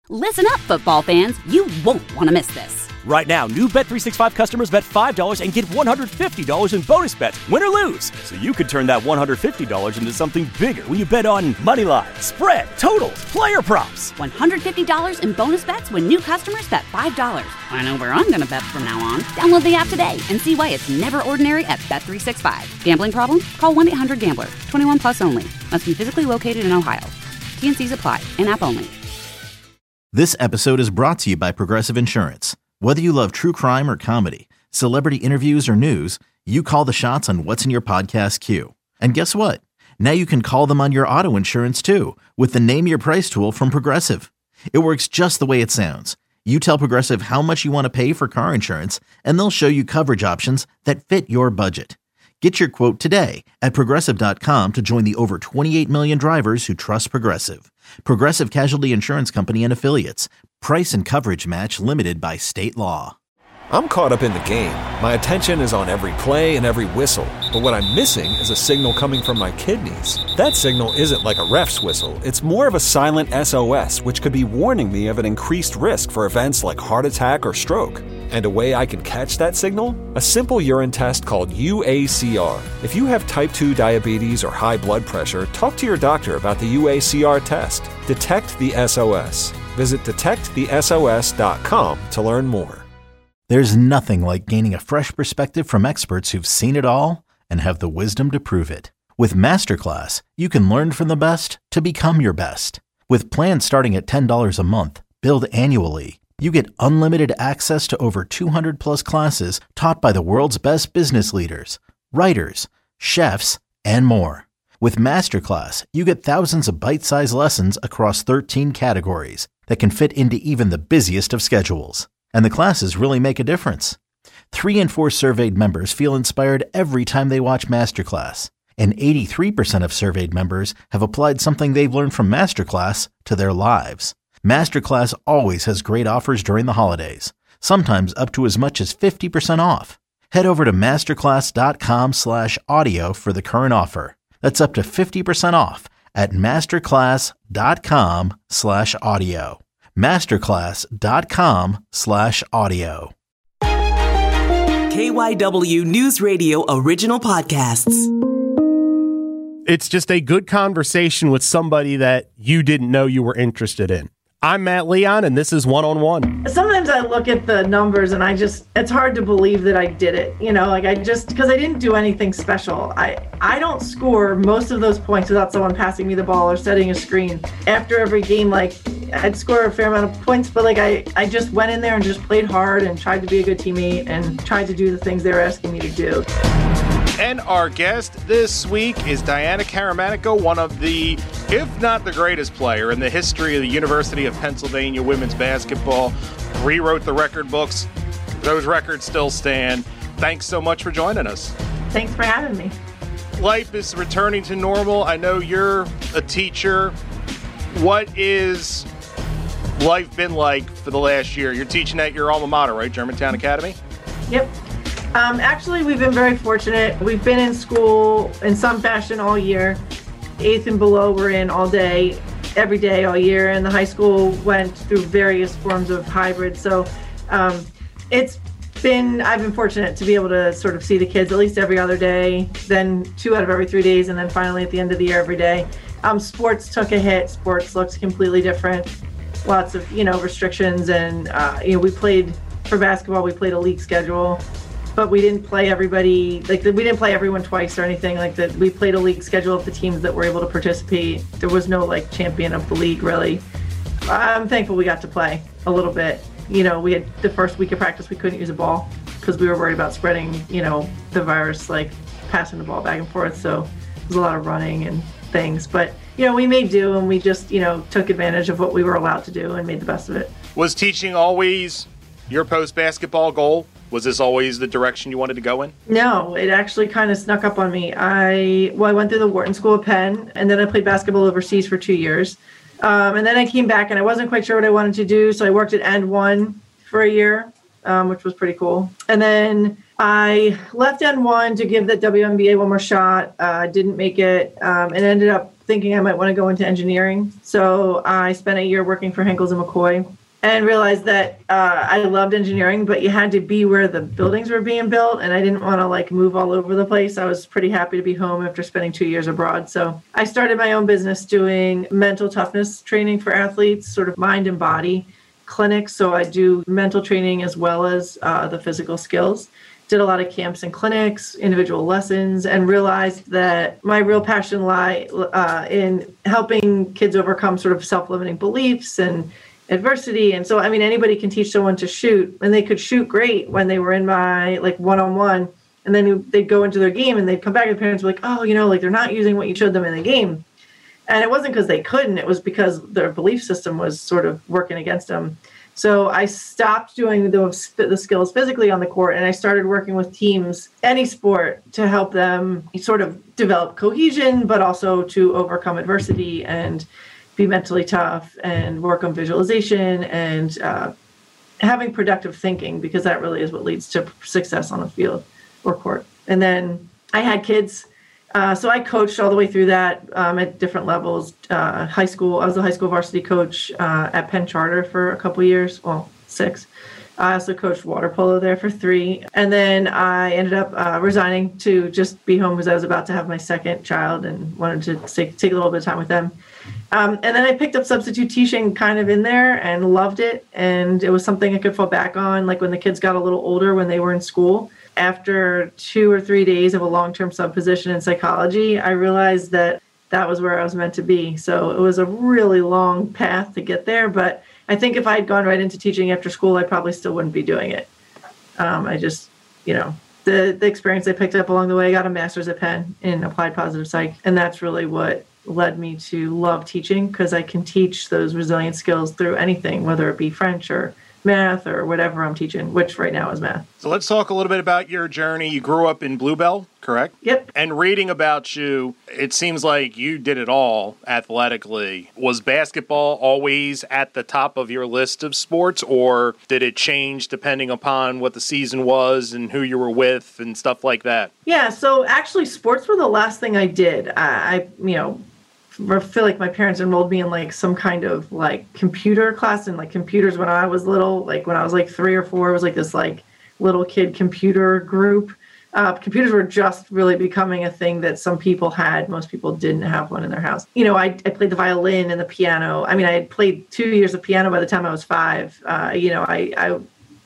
Listen up, football fans. You won't want to miss this. Right now, new Bet365 customers bet $5 and get $150 in bonus bets, win or lose. So you could turn that $150 into something bigger when you bet on money line, spread, totals, player props. $150 in bonus bets when new customers bet $5. I know where I'm going to bet from now on. Download the app today and see why it's never ordinary at Bet365. Gambling problem? Call 1-800-GAMBLER. 21 plus only. Must be physically located in Ohio. T&Cs apply. In-app only. This episode is brought to you by Progressive Insurance. Whether you love true crime or comedy, celebrity interviews or news, you call the shots on what's in your podcast queue. And guess what? Now you can call them on your auto insurance too with the Name Your Price tool from Progressive. It works just the way it sounds. You tell Progressive how much you want to pay for car insurance, and they'll show you coverage options that fit your budget. Get your quote today at Progressive.com to join the over 28 million drivers who trust Progressive. Progressive Casualty Insurance Company and Affiliates. Price and coverage match limited by state law. I'm caught up in the game. My attention is on every play and every whistle. But what I'm missing is a signal coming from my kidneys. That signal isn't like a ref's whistle. It's more of a silent SOS, which could be warning me of an increased risk for events like heart attack or stroke. And a way I can catch that signal? A simple urine test called UACR. If you have type 2 diabetes or high blood pressure, talk to your doctor about the UACR test. Detect the SOS. Visit detectthesos.com to learn more. There's nothing like gaining a fresh perspective from experts who've seen it all and have the wisdom to prove it. With Masterclass, you can learn from the best to become your best. With plans starting at $10 a month, billed annually, you get unlimited access to over 200 plus classes taught by the world's best business leaders, writers, chefs, and more. With Masterclass, you get thousands of bite-sized lessons across 13 categories that can fit into even the busiest of schedules. And the classes really make a difference. 3 in 4 surveyed members feel inspired every time they watch Masterclass. And 83% of surveyed members have applied something they've learned from Masterclass to their lives. Masterclass always has great offers during the holidays, sometimes up to as much as 50% off. Head over to masterclass.com/audio for the current offer. That's up to 50% off at masterclass.com/audio. masterclass.com/audio. KYW News Radio original podcasts. It's just a good conversation with somebody that you didn't know you were interested in. I'm Matt Leon, and this is One on One. Sometimes I look at the numbers and it's hard to believe that I did it. Because I didn't do anything special. I don't score most of those points without someone passing me the ball or setting a screen. After every game, I'd score a fair amount of points, but I just went in there and just played hard and tried to be a good teammate and tried to do the things they were asking me to do. And our guest this week is Diana Karamanico, one of the, if not the greatest player in the history of the University of Pennsylvania women's basketball. Rewrote the record books. Those records still stand. Thanks so much for joining us. Thanks for having me. Life is returning to normal. I know you're a teacher. What is life been like for the last year? You're teaching at your alma mater, right? Germantown Academy? Yep. Actually, we've been very fortunate. We've been in school in some fashion all year. 8th and below we're in all day, every day, all year. And the high school went through various forms of hybrid. So I've been fortunate to be able to sort of see the kids at least every other day, then 2 out of every 3 days, and then finally at the end of the year every day. Sports took a hit. Sports looks completely different. Lots of, restrictions. And, we played, for basketball, we played a league schedule. But we didn't play everybody, we didn't play everyone twice or anything like that. We played a league schedule of the teams that were able to participate. There was no champion of the league, really. I'm thankful we got to play a little bit. We had the first week of practice, we couldn't use a ball because we were worried about spreading, the virus, passing the ball back and forth. So there was a lot of running and things. But, we made do, and we just, took advantage of what we were allowed to do and made the best of it. Was teaching always your post-basketball goal? Was this always the direction you wanted to go in? No, it actually kind of snuck up on me. I went through the Wharton School of Penn, and then I played basketball overseas for 2 years. And then I came back, and I wasn't quite sure what I wanted to do, so I worked at End One for a year, which was pretty cool. And then I left N1 to give the WNBA one more shot. Didn't make it, and ended up thinking I might want to go into engineering. So I spent a year working for Henkels & McCoy and realized that I loved engineering, but you had to be where the buildings were being built. And I didn't want to like move all over the place. I was pretty happy to be home after spending 2 years abroad. So I started my own business doing mental toughness training for athletes, sort of mind and body clinics. So I do mental training as well as the physical skills. Did a lot of camps and clinics, individual lessons, and realized that my real passion lie in helping kids overcome sort of self-limiting beliefs and adversity. And so, I mean, anybody can teach someone to shoot, and they could shoot great when they were in my like one-on-one, and then they'd go into their game and they'd come back and the parents were like, oh, you know, like they're not using what you showed them in the game. And it wasn't because they couldn't, it was because their belief system was sort of working against them. So I stopped doing the skills physically on the court, and I started working with teams, any sport, to help them sort of develop cohesion, but also to overcome adversity and be mentally tough and work on visualization and having productive thinking, because that really is what leads to success on the field or court. And then I had kids. So I coached all the way through that at different levels. High school, I was a high school varsity coach at Penn Charter for a couple years, well, 6. I also coached water polo there for 3. And then I ended up resigning to just be home because I was about to have my second child and wanted to take a little bit of time with them. And then I picked up substitute teaching kind of in there and loved it. And it was something I could fall back on, like when the kids got a little older, when they were in school. After 2 or 3 days of a long-term sub position in psychology, I realized that that was where I was meant to be. So it was a really long path to get there. But I think if I had gone right into teaching after school, I probably still wouldn't be doing it. I just, you know, the experience I picked up along the way, I got a master's at Penn in applied positive psych. And that's really what led me to love teaching, because I can teach those resilient skills through anything, whether it be French or math or whatever I'm teaching, which right now is math. So let's talk a little bit about your journey. You grew up in Bluebell, correct? Yep. And reading about you, it seems like you did it all athletically. Was basketball always at the top of your list of sports, or did it change depending upon what the season was and who you were with and stuff like that? Yeah, so actually sports were the last thing I did. I feel like my parents enrolled me in like some kind of like computer class, and like computers when I was little, like when I was like 3 or 4, it was like this like little kid computer group. Computers were just really becoming a thing that some people had. Most people didn't have one in their house. You know, I played the violin and the piano. I mean, I had played 2 years of piano by the time I was 5. I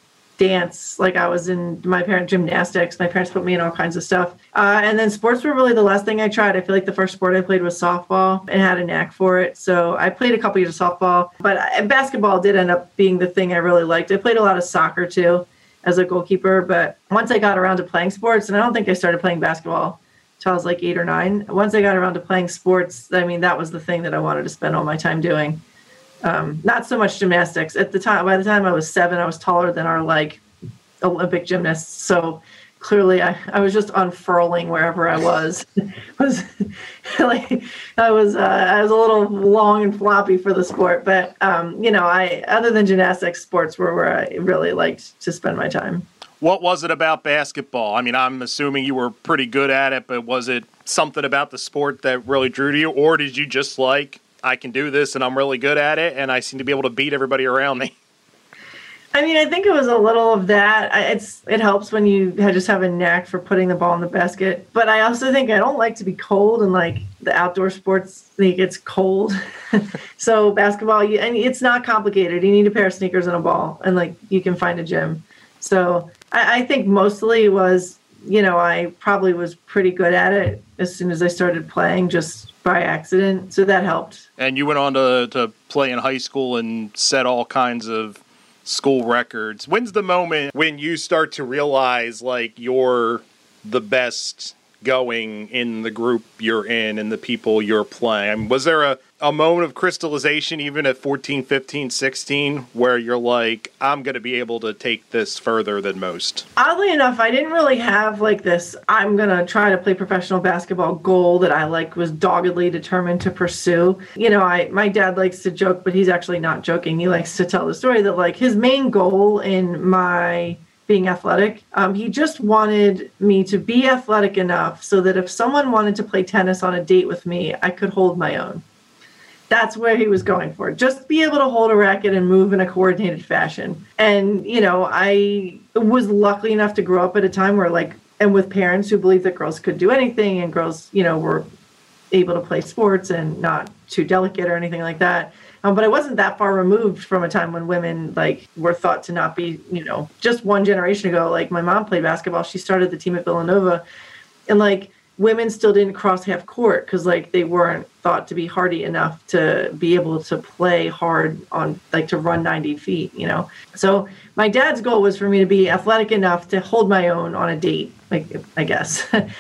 dance, like I was in my parents' gymnastics. My parents put me in all kinds of stuff. And then sports were really the last thing I tried. I feel like the first sport I played was softball and had a knack for it. So I played a couple years of softball, but basketball did end up being the thing I really liked. I played a lot of soccer too as a goalkeeper, but once I got around to playing sports, and I don't think I started playing basketball until I was like 8 or 9. Once I got around to playing sports, I mean, that was the thing that I wanted to spend all my time doing. Not so much gymnastics. At the time, by the time I was 7, I was taller than our like Olympic gymnasts. So clearly I was just unfurling wherever I was. I was a little long and floppy for the sport, but other than gymnastics, sports were where I really liked to spend my time. What was it about basketball? I mean, I'm assuming you were pretty good at it, but was it something about the sport that really drew to you, or did you just like, I can do this and I'm really good at it and I seem to be able to beat everybody around me? I mean, I think it was a little of that. It helps when you just have a knack for putting the ball in the basket. But I also think I don't like to be cold, and like the outdoor sports, it gets cold. So basketball, and it's not complicated. You need a pair of sneakers and a ball, and like you can find a gym. So I think mostly it was, I probably was pretty good at it as soon as I started playing, just by accident. So that helped. And you went on to play in high school and set all kinds of school records. When's the moment when you start to realize like you're the best going in the group you're in and the people you're playing? I mean, was there a moment of crystallization even at 14, 15, 16 where you're like, I'm going to be able to take this further than most? Oddly enough, I didn't really have like this, I'm going to try to play professional basketball goal that I like was doggedly determined to pursue. My dad likes to joke, but he's actually not joking. He likes to tell the story that like his main goal in my being athletic. He just wanted me to be athletic enough so that if someone wanted to play tennis on a date with me, I could hold my own. That's where he was going for. Just be able to hold a racket and move in a coordinated fashion. And, I was lucky enough to grow up at a time where and with parents who believed that girls could do anything and girls, were able to play sports and not too delicate or anything like that. But I wasn't that far removed from a time when women were thought to not be, just one generation ago. My mom played basketball. She started the team at Villanova, and women still didn't cross half court because they weren't thought to be hardy enough to be able to play hard on to run 90 feet, So my dad's goal was for me to be athletic enough to hold my own on a date, I guess. And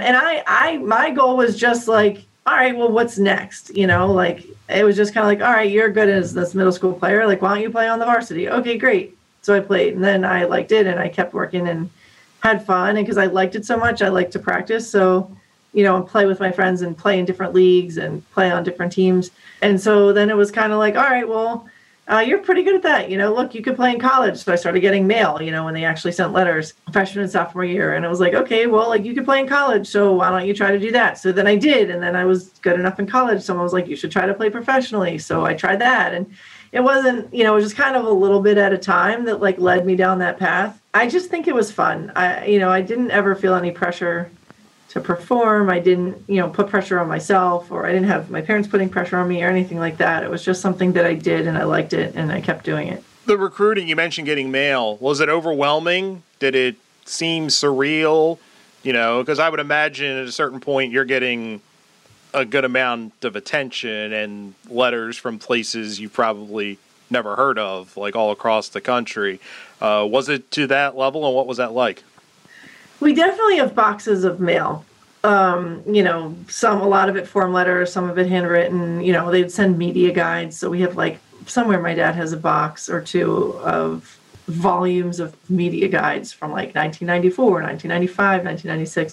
my goal was just all right, well, what's next? It was just kind of all right, you're good as this middle school player. Why don't you play on the varsity? Okay, great. So I played, and then I liked it, and I kept working and had fun. And because I liked it so much, I liked to practice. So, and play with my friends and play in different leagues and play on different teams. And so then it was kind of all right, well, you're pretty good at that. Look, you could play in college. So I started getting mail, when they actually sent letters freshman and sophomore year. And it was okay, well, you could play in college. So why don't you try to do that? So then I did. And then I was good enough in college. Someone was you should try to play professionally. So I tried that. And it wasn't, it was just kind of a little bit at a time that led me down that path. I just think it was fun. I didn't ever feel any pressure to perform. I didn't, put pressure on myself, or I didn't have my parents putting pressure on me or anything like that. It was just something that I did, and I liked it, and I kept doing it. The recruiting, you mentioned getting mail. Was it overwhelming? Did it seem surreal? Because I would imagine at a certain point you're getting a good amount of attention and letters from places you probably never heard of, all across the country. Was it to that level, and what was that like? We definitely have boxes of mail. A lot of it form letters, some of it handwritten. They'd send media guides. So we have somewhere my dad has a box or two of volumes of media guides from 1994, 1995, 1996.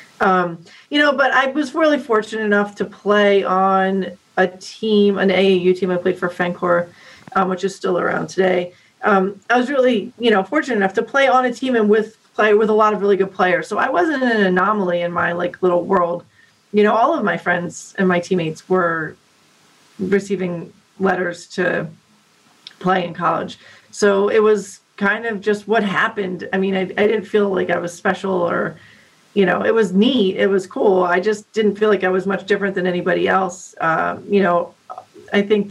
But I was really fortunate enough to play on a team, an AAU team. I played for Fencor, which is still around today. I was really, fortunate enough to play on a team and play with a lot of really good players. So I wasn't an anomaly in my little world. All of my friends and my teammates were receiving letters to play in college. So it was kind of just what happened. I mean, I didn't feel like I was special or, it was neat. It was cool. I just didn't feel like I was much different than anybody else. I think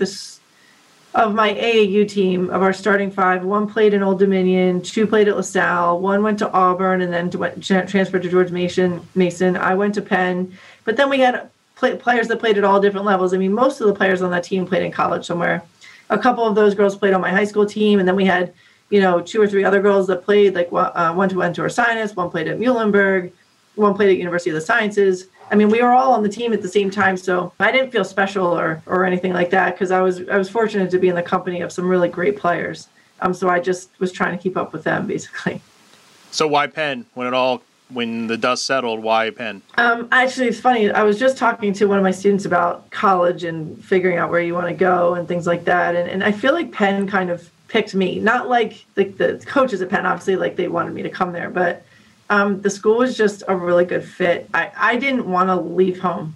of my AAU team, of our starting five, one played in Old Dominion, two played at LaSalle, one went to Auburn and then transferred to George Mason. I went to Penn. But then we had players that played at all different levels. I mean, most of the players on that team played in college somewhere. A couple of those girls played on my high school team. And then we had, 2 or 3 other girls that played, one went to Ursinus, one played at Muhlenberg, one played at University of the Sciences. I mean, we were all on the team at the same time, so I didn't feel special or anything like that because I was fortunate to be in the company of some really great players. So I just was trying to keep up with them, basically. So why Penn? When the dust settled, why Penn? Actually, it's funny. I was just talking to one of my students about college and figuring out where you want to go and things like that, and I feel like Penn kind of picked me. Not like the coaches at Penn, obviously, they wanted me to come there, but the school was just a really good fit. I didn't want to leave home.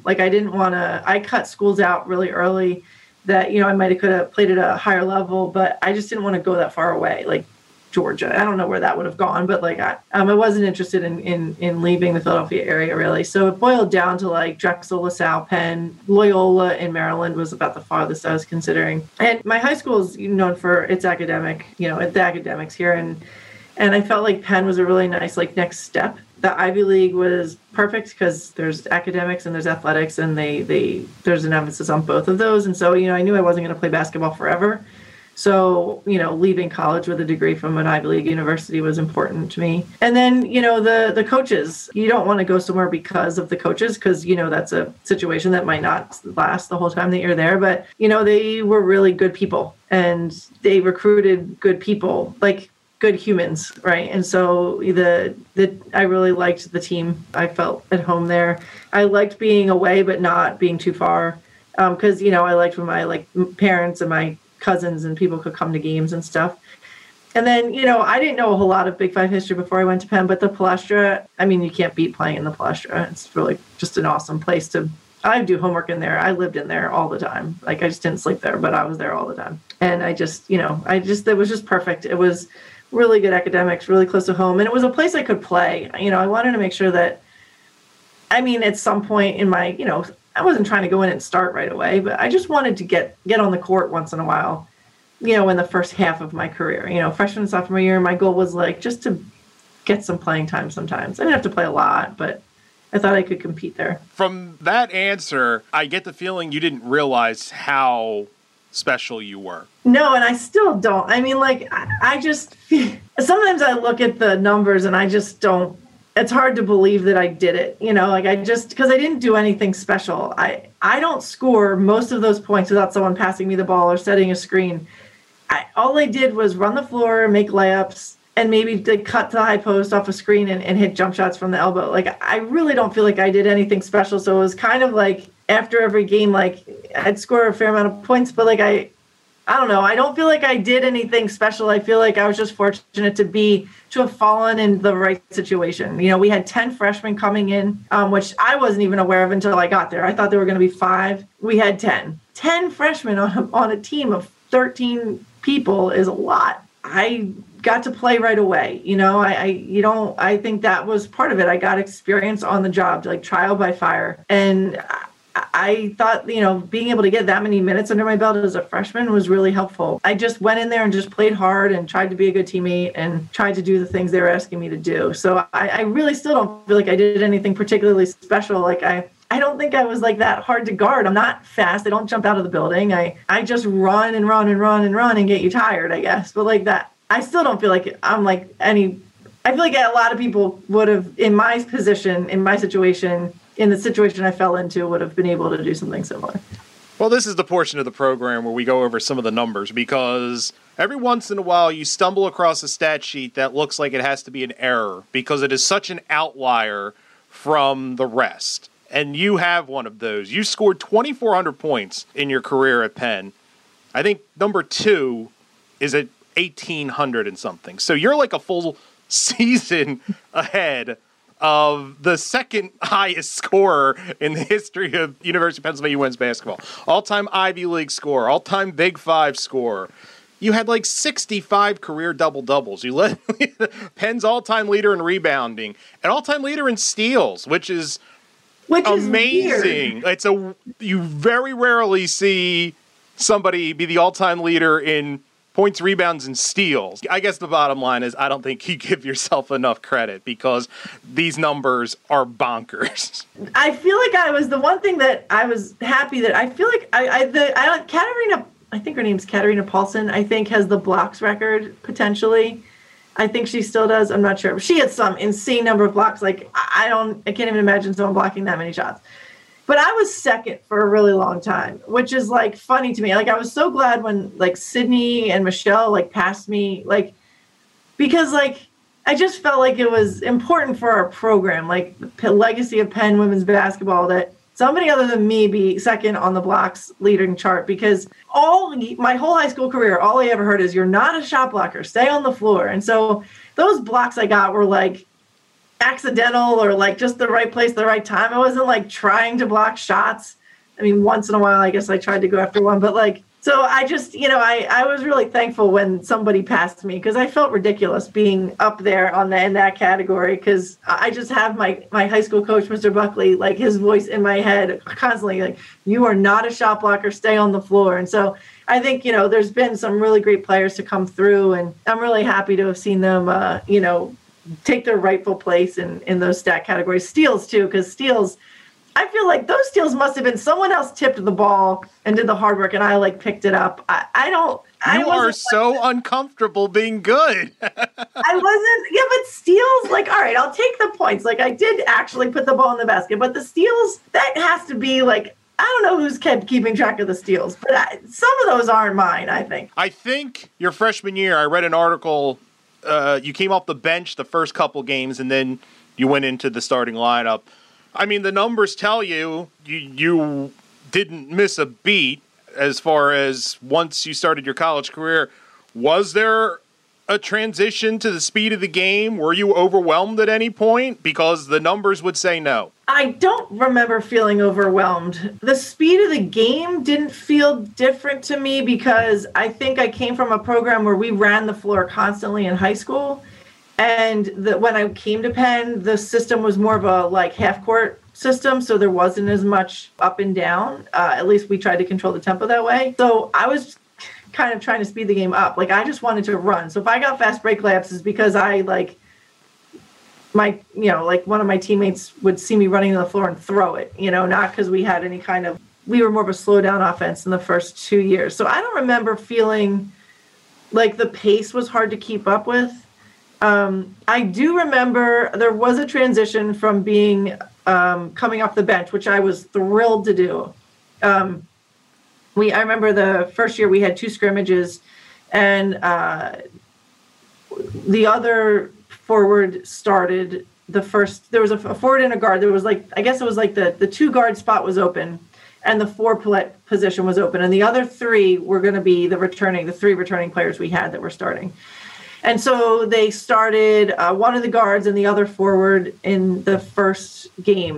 I cut schools out really early that, I could have played at a higher level, but I just didn't want to go that far away. Georgia, I don't know where that would have gone, but I wasn't interested in leaving the Philadelphia area really. So it boiled down to Drexel, LaSalle, Penn, Loyola in Maryland was about the farthest I was considering. And my high school is known for its academic, the academics here. And I felt like Penn was a really nice next step. The Ivy League was perfect because there's academics and there's athletics, and there's an emphasis on both of those. And so, I knew I wasn't going to play basketball forever. So, leaving college with a degree from an Ivy League university was important to me. And then, the coaches, you don't want to go somewhere because of the coaches, because, that's a situation that might not last the whole time that you're there. But, they were really good people and they recruited good people, good humans, right? And so I really liked the team. I felt at home there. I liked being away, but not being too far, because I liked when my parents and my cousins and people could come to games and stuff. And then, I didn't know a whole lot of Big Five history before I went to Penn, but the Palestra, you can't beat playing in the Palestra. It's really just an awesome place I do homework in there. I lived in there all the time. Like, I just didn't sleep there, but I was there all the time. And it was just perfect. It was really good academics, really close to home. And it was a place I could play. I wanted to make sure that, at some point in my, I wasn't trying to go in and start right away, but I just wanted to get on the court once in a while, in the first half of my career. Freshman and sophomore year, my goal was just to get some playing time sometimes. I didn't have to play a lot, but I thought I could compete there. From that answer, I get the feeling you didn't realize how special you were. No, and I still don't. I just, sometimes I look at the numbers and I just don't, it's hard to believe that I did it, because I didn't do anything special. I don't score most of those points without someone passing me the ball or setting a screen. All I did was run the floor, make layups, and maybe cut to the high post off a screen and hit jump shots from the elbow. I really don't feel like I did anything special. So it was kind of after every game, I'd score a fair amount of points, but I don't know. I don't feel like I did anything special. I feel like I was just fortunate to have fallen in the right situation. We had 10 freshmen coming in, which I wasn't even aware of until I got there. I thought there were going to be 5. We had 10. 10 freshmen on a team of 13 people is a lot. I got to play right away. I think that was part of it. I got experience on the job, trial by fire. And I thought, being able to get that many minutes under my belt as a freshman was really helpful. I just went in there and just played hard and tried to be a good teammate and tried to do the things they were asking me to do. So I really still don't feel like I did anything particularly special. I don't think I was that hard to guard. I'm not fast. I don't jump out of the building. I just run and run and run and run and get you tired, I guess. But that, I still don't feel like I'm I feel like a lot of people would have, in my position, in my situation, in the situation I fell into, would have been able to do something similar. Well, this is the portion of the program where we go over some of the numbers, because every once in a while you stumble across a stat sheet that looks like it has to be an error because it is such an outlier from the rest. And you have one of those. You scored 2,400 points in your career at Penn. I think number 2 is at 1,800 and something. So you're a full season ahead of the second highest scorer in the history of University of Pennsylvania women's basketball. All-time Ivy League scorer, all-time Big Five scorer. You had 65 career double-doubles. You led Penn's all-time leader in rebounding and all-time leader in steals, which is amazing. You very rarely see somebody be the all-time leader in points, rebounds, and steals. I guess the bottom line is I don't think you give yourself enough credit because these numbers are bonkers. I feel like I was the one thing that I was happy that I feel like Katarina, I think her name's Katarina Paulson, I think has the blocks record potentially. I think she still does. I'm not sure. She had some insane number of blocks. I can't even imagine someone blocking that many shots. But I was second for a really long time, which is funny to me. I was so glad when Sydney and Michelle passed me, because I just felt like it was important for our program, the legacy of Penn women's basketball, that somebody other than me be second on the blocks leading chart, because my whole high school career, all I ever heard is you're not a shot blocker, stay on the floor. And so those blocks I got were accidental or just the right place, the right time. I wasn't trying to block shots. Once in a while, I guess I tried to go after one, but so I just, I was really thankful when somebody passed me, because I felt ridiculous being up there in that category, because I just have my high school coach, Mr. Buckley, his voice in my head constantly, you are not a shot blocker, stay on the floor. And so I think, there's been some really great players to come through, and I'm really happy to have seen them, take their rightful place in those stat categories. Steals too, because steals, I feel like those steals must have been someone else tipped the ball and did the hard work, and I picked it up. You are so uncomfortable being good. I wasn't. Yeah, but steals, all right, I'll take the points. I did actually put the ball in the basket, but the steals, that has to be I don't know who's keeping track of the steals, but some of those aren't mine, I think. I think your freshman year, I read an article. You came off the bench the first couple games, and then you went into the starting lineup. The numbers tell you didn't miss a beat as far as once you started your college career. Was there a transition to the speed of the game? Were you overwhelmed at any point? Because the numbers would say no. I don't remember feeling overwhelmed. The speed of the game didn't feel different to me because I think I came from a program where we ran the floor constantly in high school. And when I came to Penn, the system was more of a like half-court system, so there wasn't as much up and down. At least we tried to control the tempo that way. So I was kind of trying to speed the game up. Like, I just wanted to run. So if I got fast break layups, it's because I one of my teammates would see me running to the floor and throw it, not because we had any kind of, we were more of a slow down offense in the first 2 years. So I don't remember feeling like the pace was hard to keep up with. I do remember there was a transition from being coming off the bench, which I was thrilled to do. I remember the first year we had 2 scrimmages, and the other forward started the first. There was a forward and a guard. There was the 2 guard spot was open, and the 4 position was open, and the other 3 were going to be the 3 returning players we had that were starting. And so they started one of the guards and the other forward in the first game,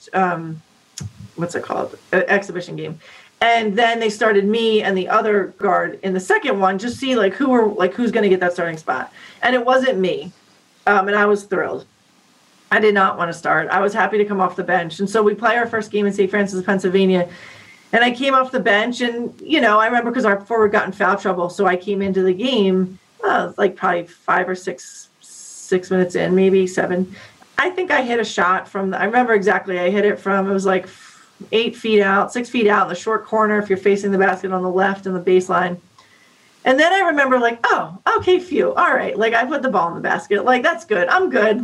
exhibition game. And then they started me and the other guard in the second one, just see who's going to get that starting spot. And it wasn't me. And I was thrilled. I did not want to start. I was happy to come off the bench. And so we play our first game in St. Francis, Pennsylvania. And I came off the bench, and, I remember because our forward got in foul trouble. So I came into the game probably 5 or 6 minutes in, maybe 7. I think I hit a shot I remember exactly. I hit it from, it was 6 feet out in the short corner if you're facing the basket on the left and the baseline. And then I remember oh, okay, phew. All right. I put the ball in the basket. That's good. I'm good.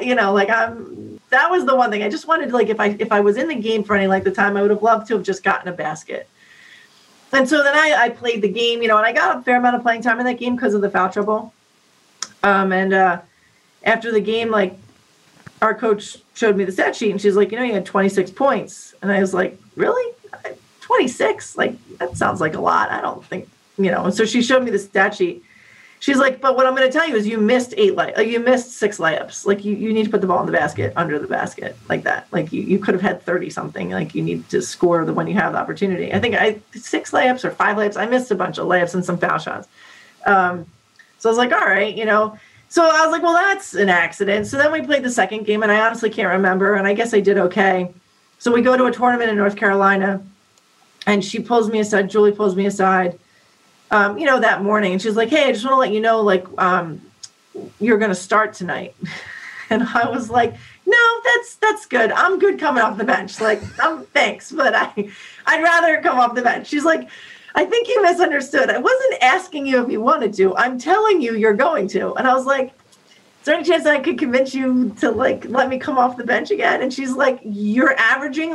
That was the one thing. I just wanted if I was in the game for any length of time, I would have loved to have just gotten a basket. And so then I played the game, and I got a fair amount of playing time in that game because of the foul trouble. And after the game, our coach showed me the stat sheet, and she's like, you had 26 points. And I was like, really? 26? That sounds like a lot. I don't think, And so she showed me the stat sheet. She's like, but what I'm going to tell you is you missed 6 layups. You need to put the ball in the basket, under the basket, like that. You could have had 30 something. You need to score when you have the opportunity. I think 6 layups or 5 layups. I missed a bunch of layups and some foul shots. So I was like, all right, So I was like, well, that's an accident. So then we played the second game, and I honestly can't remember. And I guess I did okay. So we go to a tournament in North Carolina, and Julie pulls me aside. That morning, and she's like, hey, I just want to let you know, you're going to start tonight. And I was like, no, that's good. I'm good coming off the bench. Thanks, but I'd rather come off the bench. She's like, I think you misunderstood. I wasn't asking you if you wanted to. I'm telling you you're going to. And I was like, is there any chance I could convince you to let me come off the bench again? And she's like, you're averaging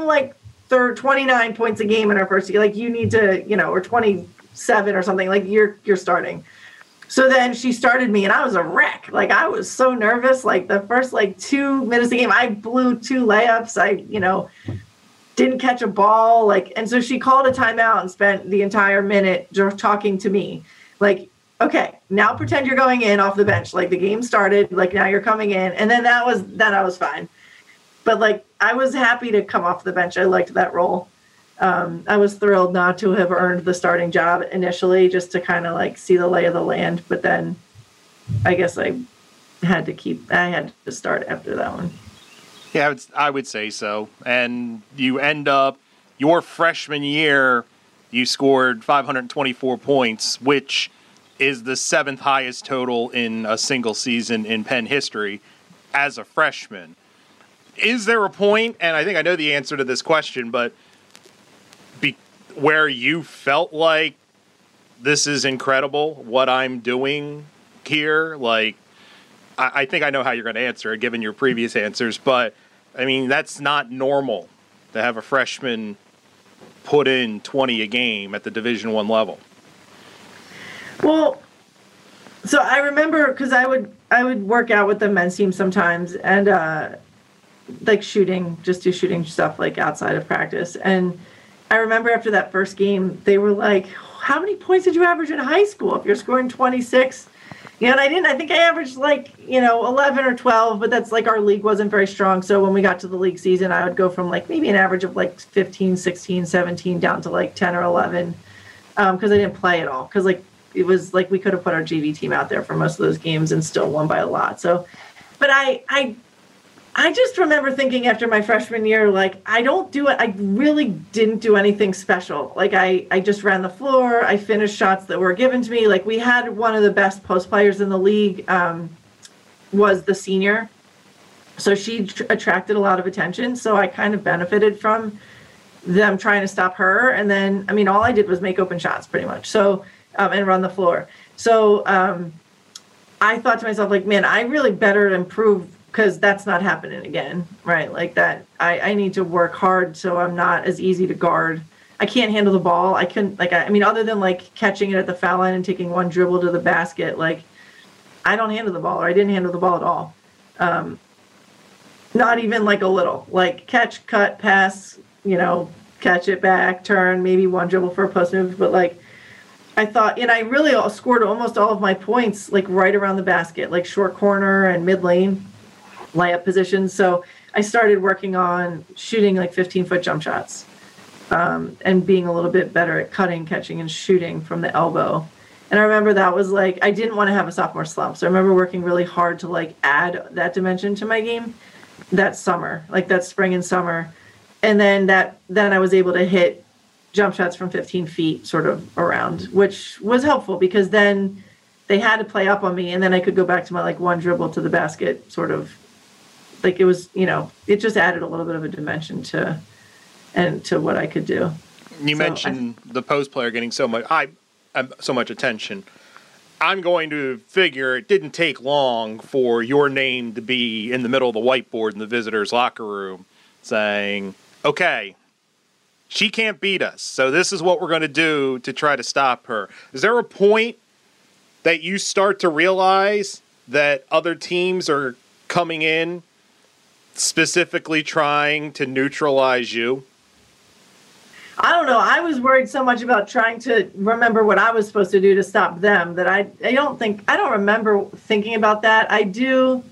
29 points a game in our first year. You need to, or 27 or something. You're starting. So then she started me, and I was a wreck. I was so nervous. The first 2 minutes of the game, I blew 2 layups. I didn't catch a ball. And so she called a timeout and spent the entire minute just talking to me. Okay, now pretend you're going in off the bench. The game started. Now you're coming in. And then I was fine. But I was happy to come off the bench. I liked that role. I was thrilled not to have earned the starting job initially, just to kind of see the lay of the land. But then I guess I had to start after that one. Yeah, I would say so. And you end up, your freshman year, you scored 524 points, which is the 7th highest total in a single season in Penn history as a freshman. Is there a point, and I think I know the answer to this question, but where you felt like this is incredible, what I'm doing here? I think I know how you're going to answer it, given your previous answers, but, that's not normal to have a freshman put in 20 a game at the Division I level. Well, so I remember, because I would work out with the men's team sometimes, and shooting, just do shooting stuff outside of practice. And I remember after that first game, they were like, how many points did you average in high school if you're scoring 26? Yeah, and I think I averaged 11 or 12, but that's our league wasn't very strong. So when we got to the league season, I would go from maybe an average of 15, 16, 17 down to 10 or 11 because I didn't play at all. Because it was we could have put our JV team out there for most of those games and still won by a lot. So, but I just remember thinking after my freshman year, I really didn't do anything special. I just ran the floor. I finished shots that were given to me. We had one of the best post players in the league was the senior. So she attracted a lot of attention. So I kind of benefited from them trying to stop her. And then, all I did was make open shots pretty much. So, and run the floor. So I thought to myself, man, I really better improve because that's not happening again, right? That I need to work hard so I'm not as easy to guard. I can't handle the ball. I couldn't other than catching it at the foul line and taking one dribble to the basket, I don't handle the ball, or I didn't handle the ball at all. Not even a little, catch, cut, pass, catch it back, turn, maybe one dribble for a post move, but I thought, and I really scored almost all of my points right around the basket, short corner and mid lane layup positions. So I started working on shooting 15-foot jump shots and being a little bit better at cutting, catching, and shooting from the elbow. And I remember that was I didn't want to have a sophomore slump. So I remember working really hard to add that dimension to my game that summer, that spring and summer. And then I was able to hit jump shots from 15 feet sort of around, which was helpful because then they had to play up on me. And then I could go back to my one dribble to the basket sort of. It was, it just added a little bit of a dimension to what I could do. You mentioned the post player getting so much attention. I'm going to figure it didn't take long for your name to be in the middle of the whiteboard in the visitors' locker room saying, okay, she can't beat us, so this is what we're going to do to try to stop her. Is there a point that you start to realize that other teams are coming in specifically trying to neutralize you? I don't know. I was worried so much about trying to remember what I was supposed to do to stop them that I don't remember thinking about that. I do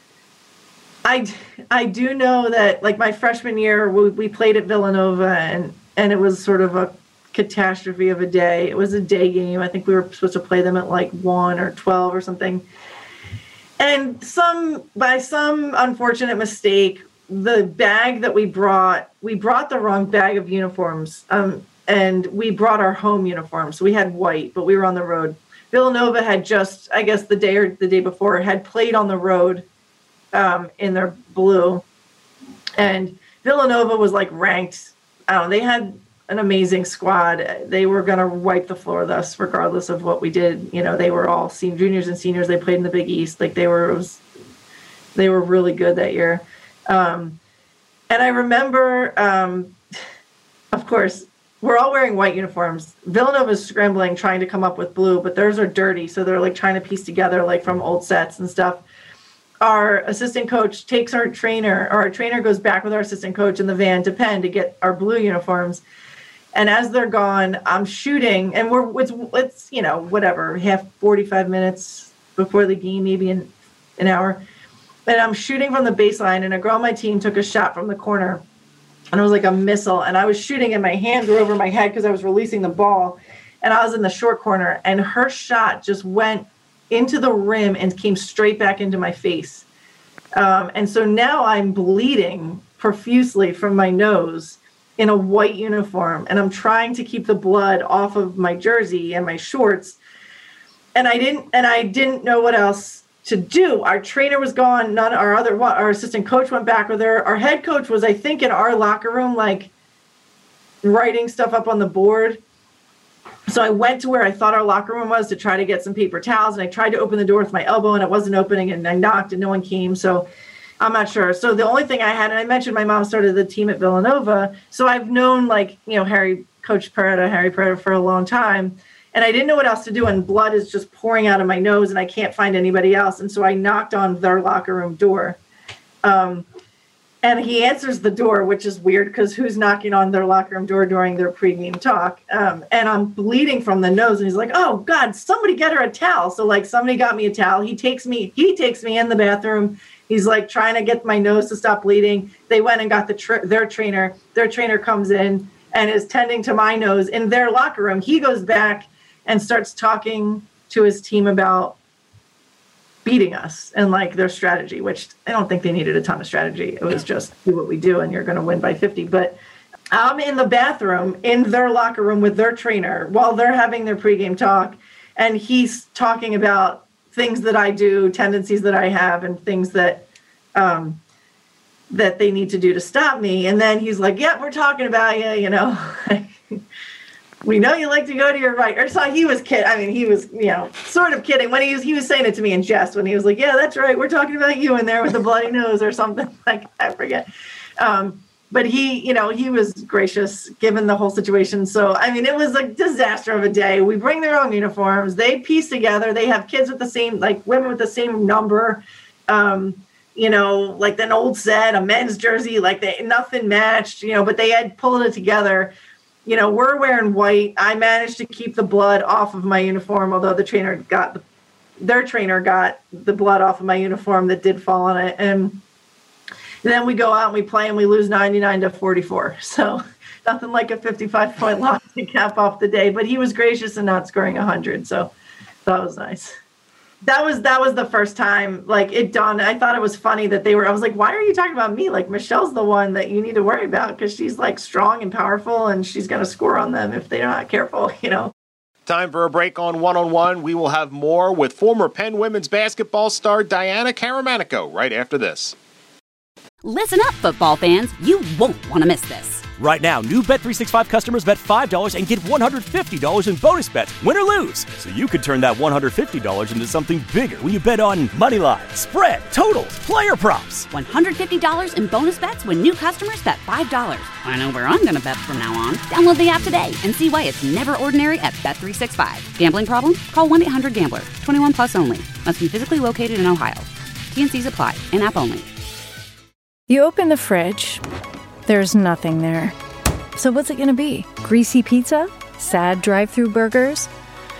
know that my freshman year we played at Villanova and it was sort of a catastrophe of a day. It was a day game. I think we were supposed to play them at 1 or 12 or something. And by some unfortunate mistake, the bag that we brought the wrong bag of uniforms, and we brought our home uniforms. So we had white, but we were on the road. Villanova had just, I guess the day before, had played on the road in their blue. And Villanova was ranked, they had an amazing squad. They were going to wipe the floor with us regardless of what we did. They were all juniors and seniors. They played in the Big East. They were really good that year. And I remember, of course, we're all wearing white uniforms. Villanova's scrambling, trying to come up with blue, but theirs are dirty. So they're trying to piece together from old sets and stuff. Our assistant coach takes our trainer, or our trainer goes back with our assistant coach in the van to Penn to get our blue uniforms. And as they're gone, I'm shooting, and it's whatever, 45 minutes before the game, maybe an hour. And I'm shooting from the baseline, and a girl on my team took a shot from the corner, and it was like a missile. And I was shooting, and my hands were over my head because I was releasing the ball, and I was in the short corner, and her shot just went into the rim and came straight back into my face. And so now I'm bleeding profusely from my nose in a white uniform, and I'm trying to keep the blood off of my jersey and my shorts. And I didn't know what else to do. Our trainer was gone. Our assistant coach went back with her. Our head coach was, I think, in our locker room, writing stuff up on the board. So I went to where I thought our locker room was to try to get some paper towels, and I tried to open the door with my elbow, and it wasn't opening, and I knocked, and no one came. So I'm not sure. So the only thing I had, and I mentioned my mom started the team at Villanova, so I've known Coach Peretta for a long time, and I didn't know what else to do, and blood is just pouring out of my nose, and I can't find anybody else, and so I knocked on their locker room door. And he answers the door, which is weird because who's knocking on their locker room door during their pregame talk? And I'm bleeding from the nose. And he's like, oh, God, somebody get her a towel. So, like, somebody got me a towel. He takes me in the bathroom. He's, like, trying to get my nose to stop bleeding. They went and got their trainer. Their trainer comes in and is tending to my nose in their locker room. He goes back and starts talking to his team about beating us and like their strategy, which I don't think they needed a ton of strategy. It was just do what we do and you're going to win by 50. But I'm in the bathroom in their locker room with their trainer while they're having their pregame talk. And he's talking about things that I do, tendencies that I have, and things that that they need to do to stop me. And then he's like, yeah, we're talking about you, you know. We know you like to go to your right. Or so he was kidding. I mean, he was, you know, sort of kidding when he was saying it to me in jest when he was like, yeah, that's right. We're talking about you in there with the bloody nose or something like I forget. But he, you know, he was gracious given the whole situation. So, I mean, it was a disaster of a day. We bring their own uniforms. They piece together. They have kids with the same, like women with the same number, you know, like an old set, a men's jersey, like nothing matched, you know, but they had pulled it together. You know, we're wearing white. I managed to keep the blood off of my uniform, although their trainer got the blood off of my uniform that did fall on it. And then we go out and we play and we lose 99-44. So nothing like a 55-point loss to cap off the day. But he was gracious in not scoring 100. So that was nice. That was the first time, like, it dawned. I thought it was funny that I was like, why are you talking about me? Like, Michelle's the one that you need to worry about because she's, like, strong and powerful and she's going to score on them if they're not careful, you know? Time for a break on One-on-One. We will have more with former Penn women's basketball star Diana Caramanico right after this. Listen up, football fans. You won't want to miss this. Right now, new Bet365 customers bet $5 and get $150 in bonus bets, win or lose. So you could turn that $150 into something bigger when you bet on money line, spread, totals, player props. $150 in bonus bets when new customers bet $5. I know where I'm going to bet from now on. Download the app today and see why it's never ordinary at Bet365. Gambling problem? Call 1-800-GAMBLER. 21 plus only. Must be physically located in Ohio. T&Cs apply. In-app only. You open the fridge. There's nothing there. So what's it gonna be? Greasy pizza? Sad drive-through burgers?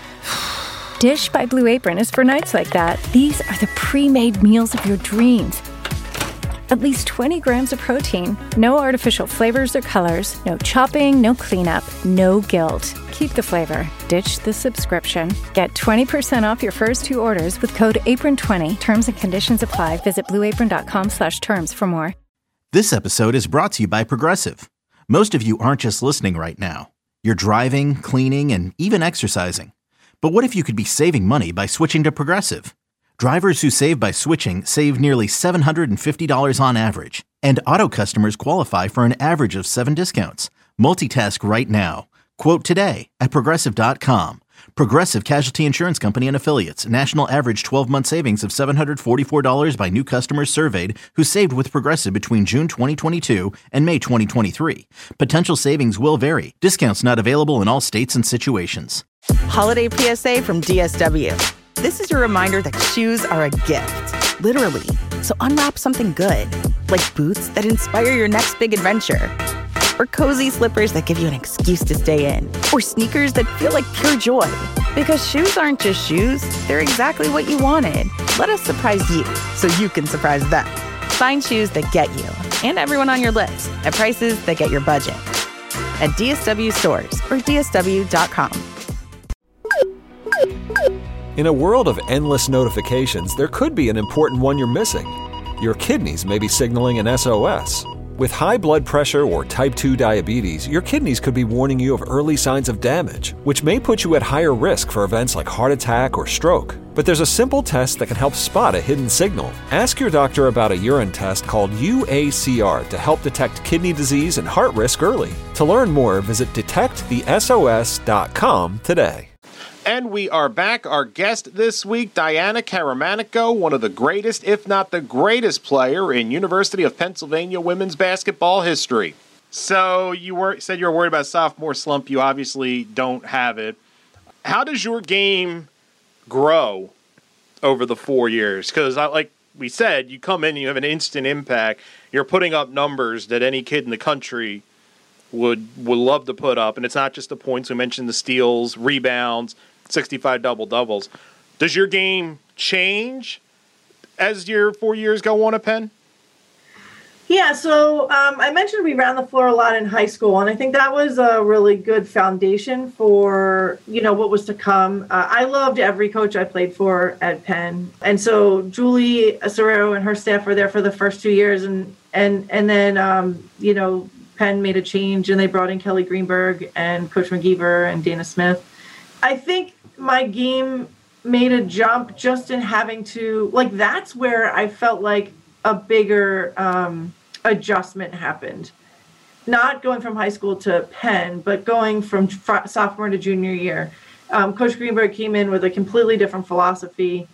Dish by Blue Apron is for nights like that. These are the pre-made meals of your dreams. At least 20 grams of protein, no artificial flavors or colors, no chopping, no cleanup, no guilt. Keep the flavor. Ditch the subscription. Get 20% off your first 2 orders with code APRON20. Terms and conditions apply. Visit blueapron.com/terms for more. This episode is brought to you by Progressive. Most of you aren't just listening right now. You're driving, cleaning, and even exercising. But what if you could be saving money by switching to Progressive? Drivers who save by switching save nearly $750 on average. And auto customers qualify for an average of 7 discounts. Multitask right now. Quote today at Progressive.com. Progressive Casualty Insurance Company and Affiliates. National average 12-month savings of $744 by new customers surveyed who saved with Progressive between June 2022 and May 2023. Potential savings will vary. Discounts not available in all states and situations. Holiday PSA from DSW. This is your reminder that shoes are a gift. Literally. So unwrap something good. Like boots that inspire your next big adventure. Or cozy slippers that give you an excuse to stay in. Or sneakers that feel like pure joy. Because shoes aren't just shoes, they're exactly what you wanted. Let us surprise you so you can surprise them. Find shoes that get you and everyone on your list at prices that get your budget. At DSW stores or DSW.com. In a world of endless notifications, there could be an important one you're missing. Your kidneys may be signaling an SOS. With high blood pressure or type 2 diabetes, your kidneys could be warning you of early signs of damage, which may put you at higher risk for events like heart attack or stroke. But there's a simple test that can help spot a hidden signal. Ask your doctor about a urine test called UACR to help detect kidney disease and heart risk early. To learn more, visit detectthesos.com today. And we are back. Our guest this week, Diana Caramanico, one of the greatest, if not the greatest player in University of Pennsylvania women's basketball history. So you said you were worried about sophomore slump. You obviously don't have it. How does your game grow over the 4 years? Because we said, you come in, you have an instant impact. You're putting up numbers that any kid in the country would love to put up. And it's not just the points. We mentioned the steals, rebounds, 65 double-doubles. Does your game change as your 4 years go on at Penn? Yeah, so I mentioned we ran the floor a lot in high school, and I think that was a really good foundation for, what was to come. I loved every coach I played for at Penn. And so Julie Serrero and her staff were there for the first 2 years, and then, Penn made a change, and they brought in Kelly Greenberg and Coach McGeever and Dana Smith. I think my game made a jump just in having to, that's where I felt like a bigger adjustment happened. Not going from high school to Penn, but going from sophomore to junior year. Coach Greenberg came in with a completely different philosophy.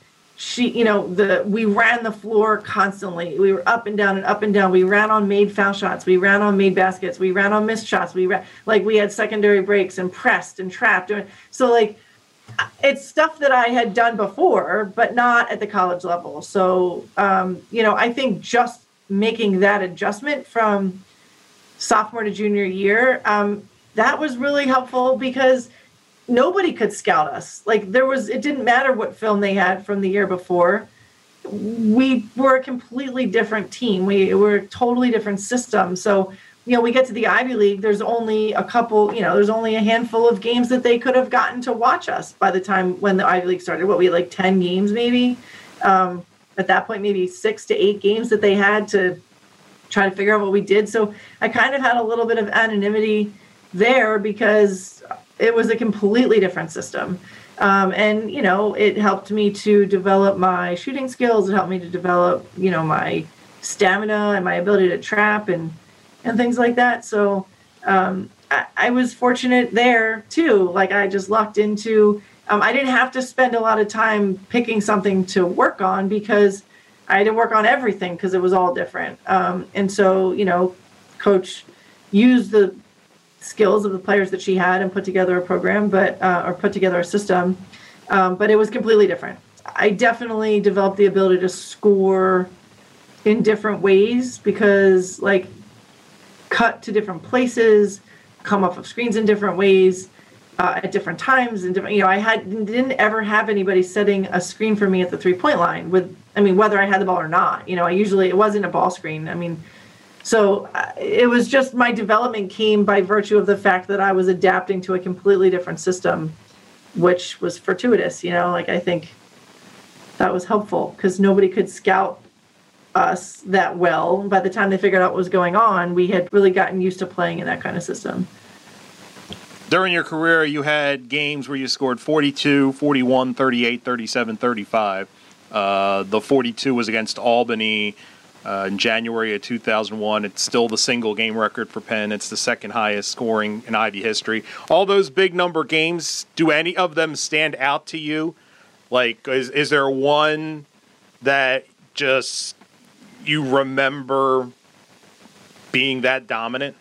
We ran the floor constantly. We were up and down and up and down. We ran on made foul shots. We ran on made baskets. We ran on missed shots. We had secondary breaks and pressed and trapped. So it's stuff that I had done before, but not at the college level. So, I think just making that adjustment from sophomore to junior year, that was really helpful because nobody could scout us. It didn't matter what film they had from the year before. We were a completely different team. We were a totally different system. So, we get to the Ivy League, there's only there's only a handful of games that they could have gotten to watch us by the time when the Ivy League started. We had 10 games maybe. At that point, maybe 6 to 8 games that they had to try to figure out what we did. So I kind of had a little bit of anonymity there because it was a completely different system. And it helped me to develop my shooting skills. It helped me to develop, my stamina and my ability to trap and things like that. So I was fortunate there too. I just lucked into, I didn't have to spend a lot of time picking something to work on because I had to work on everything because it was all different. And so, Coach used the skills of the players that she had and put together a program, or put together a system. But it was completely different. I definitely developed the ability to score in different ways because cut to different places, come off of screens in different ways, at different times, and different. I didn't ever have anybody setting a screen for me at the 3-point line. Whether I had the ball or not. It wasn't a ball screen. So it was just my development came by virtue of the fact that I was adapting to a completely different system, which was fortuitous. I think that was helpful because nobody could scout us that well. By the time they figured out what was going on, we had really gotten used to playing in that kind of system. During your career, you had games where you scored 42, 41, 38, 37, 35. The 42 was against Albany in January of 2001. It's still the single game record for Penn. It's the second highest scoring in Ivy history. All those big number games, do any of them stand out to you? Is there one that just you remember being that dominant?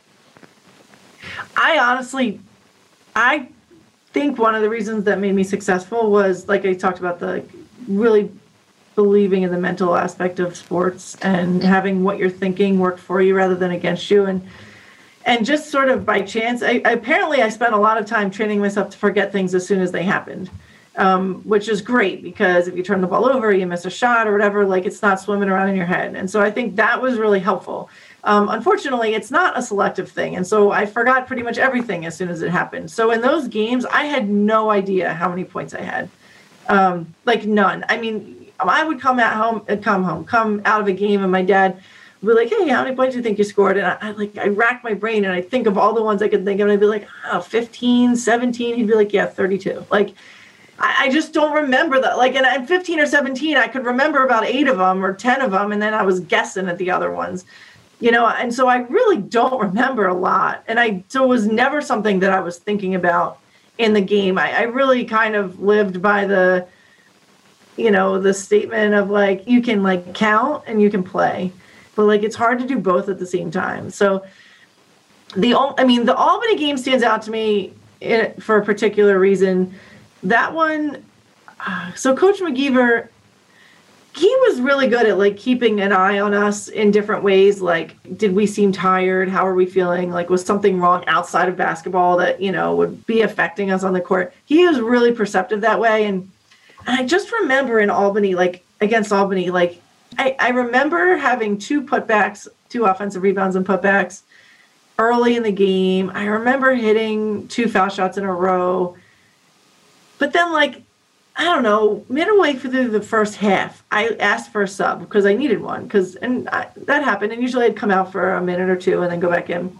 I think one of the reasons that made me successful was, I talked about, the really believing in the mental aspect of sports and having what you're thinking work for you rather than against you. And just sort of by chance, I spent a lot of time training myself to forget things as soon as they happened, which is great because if you turn the ball over, you miss a shot or whatever, it's not swimming around in your head. And so I think that was really helpful. Unfortunately, it's not a selective thing. And so I forgot pretty much everything as soon as it happened. So in those games, I had no idea how many points I had. None. I would come out of a game and my dad would be like, hey, how many points do you think you scored? And I rack my brain and I think of all the ones I could think of. And I'd be like, 15, 17. He'd be like, yeah, 32. I just don't remember that. And at 15 or 17, I could remember about 8 of them or 10 of them. And then I was guessing at the other ones. And so I really don't remember a lot. And so it was never something that I was thinking about in the game. I really kind of lived by the statement of you can count and you can play, but it's hard to do both at the same time. So the Albany game stands out to me for a particular reason. That one, so Coach McGeever, he was really good at like keeping an eye on us in different ways. Like, did we seem tired? How are we feeling? Like, was something wrong outside of basketball that, would be affecting us on the court? He was really perceptive that way. And I just remember in Albany, like against Albany, like I remember having 2 putbacks, 2 offensive rebounds and putbacks early in the game. I remember hitting 2 foul shots in a row. But then, like, I don't know, midway through the first half, I asked for a sub because I needed one. That happened. And usually I'd come out for a minute or 2 and then go back in.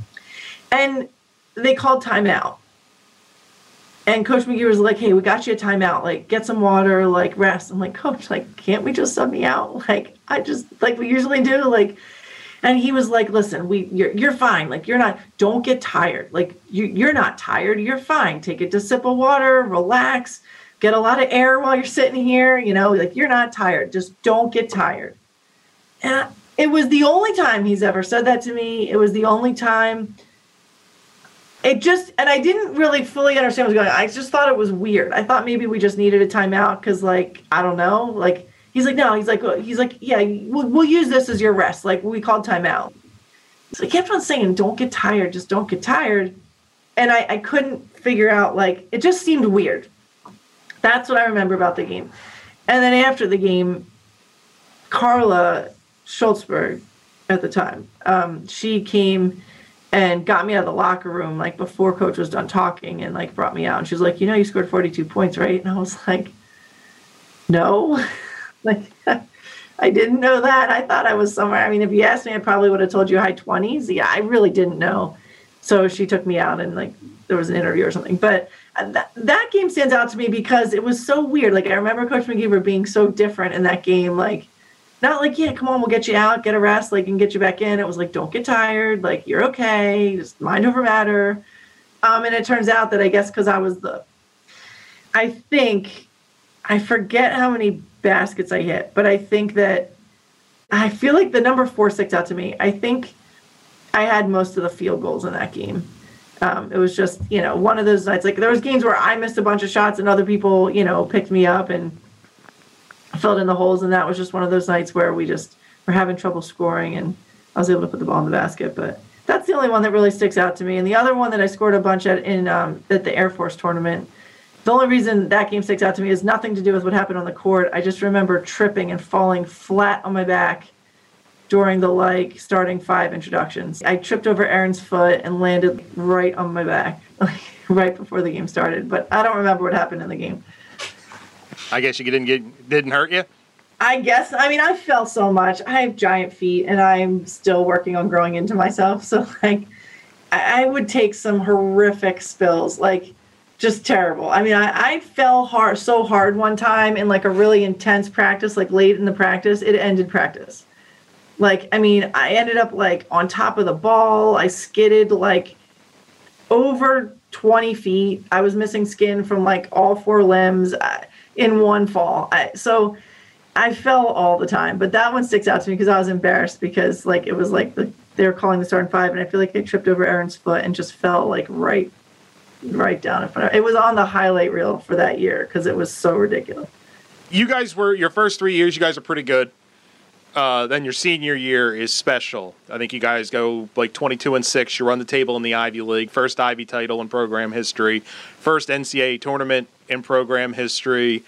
And they called timeout. And Coach McGee was like, hey, we got you a timeout. Like, get some water, like, rest. I'm like, Coach, like, can't we just sub me out? Like, I just, like we usually do. Like, and he was like, listen, you're fine. Like, don't get tired. Like, you're not tired. You're fine. Take a sip of water, relax. Get a lot of air while you're sitting here, like you're not tired. Just don't get tired. And it was the only time he's ever said that to me. It was the only time. And I didn't really fully understand what was going on. I just thought it was weird. I thought maybe we just needed a timeout because, like, I don't know. Like, he's like, no, he's like, yeah, we'll use this as your rest. Like, we called timeout. So he kept on saying, don't get tired. Just don't get tired. And I couldn't figure out, like, it just seemed weird. That's what I remember about the game. And then after the game, Carla Schultzberg at the time, she came and got me out of the locker room, like, before Coach was done talking and, like, brought me out. And she was like, you scored 42 points, right? And I was like, no. Like, I didn't know that. I thought I was somewhere. I mean, if you asked me, I probably would have told you high 20s. Yeah, I really didn't know. So she took me out and, like, there was an interview or something. But that game stands out to me because it was so weird. Like, I remember Coach McGee being so different in that game. Like, not like, yeah, come on, we'll get you out, get a rest, like, and get you back in. It was like, don't get tired. Like, you're okay. Just mind over matter. And it turns out that I guess because I forget how many baskets I hit, but I think that I feel like the number 4 sticks out to me. I think I had most of the field goals in that game. It was just, one of those nights. Like, there was games where I missed a bunch of shots and other people, picked me up and filled in the holes. And that was just one of those nights where we just were having trouble scoring and I was able to put the ball in the basket. But that's the only one that really sticks out to me. And the other one that I scored a bunch at the Air Force tournament, the only reason that game sticks out to me is nothing to do with what happened on the court. I just remember tripping and falling flat on my back during the starting 5 introductions. I tripped over Erin's foot and landed right on my back, right before the game started. But I don't remember what happened in the game. I guess you didn't hurt you? I guess. I mean, I fell so much. I have giant feet and I'm still working on growing into myself. So I would take some horrific spills, just terrible. I mean, I fell so hard one time in a really intense practice, late in the practice, it ended practice. I ended up on top of the ball. I skidded over 20 feet. I was missing skin from all 4 limbs in one fall. So I fell all the time, but that one sticks out to me because I was embarrassed because it was they were calling the starting 5 and I feel like I tripped over Erin's foot and just fell right down in front of it. It was on the highlight reel for that year because it was so ridiculous. You guys were, your first 3 years, you guys are pretty good. Then your senior year is special. I think you guys go 22-6. You run the table in the Ivy League. First Ivy title in program history. First NCAA tournament in program history.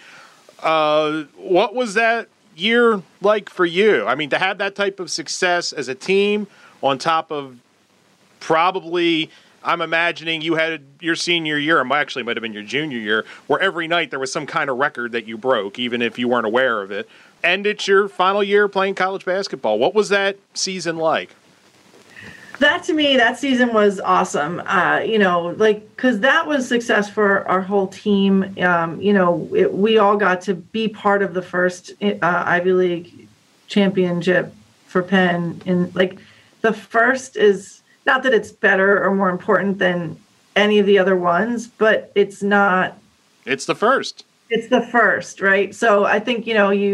What was that year like for you? I mean, to have that type of success as a team on top of probably, I'm imagining you had your senior year, or actually might have been your junior year, where every night there was some kind of record that you broke, even if you weren't aware of it. And it's your final year playing college basketball. What was that season like? That, to me, that season was awesome. Because that was success for our whole team. We all got to be part of the first Ivy League championship for Penn. And the first is not that it's better or more important than any of the other ones, but it's not. It's the first. It's the first, right? So I think,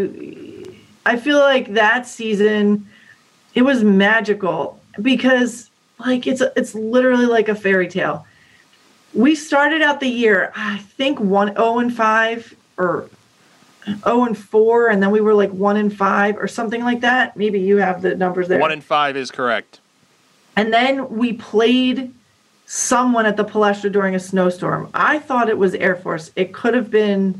I feel like that season, it was magical because it's literally like a fairy tale. We started out the year, I think 0-5 or 0-4, and then we were like 1-5 or something like that. Maybe you have the numbers there. 1-5 is correct. And then we played someone at the Palestra during a snowstorm. I thought it was Air Force. It could have been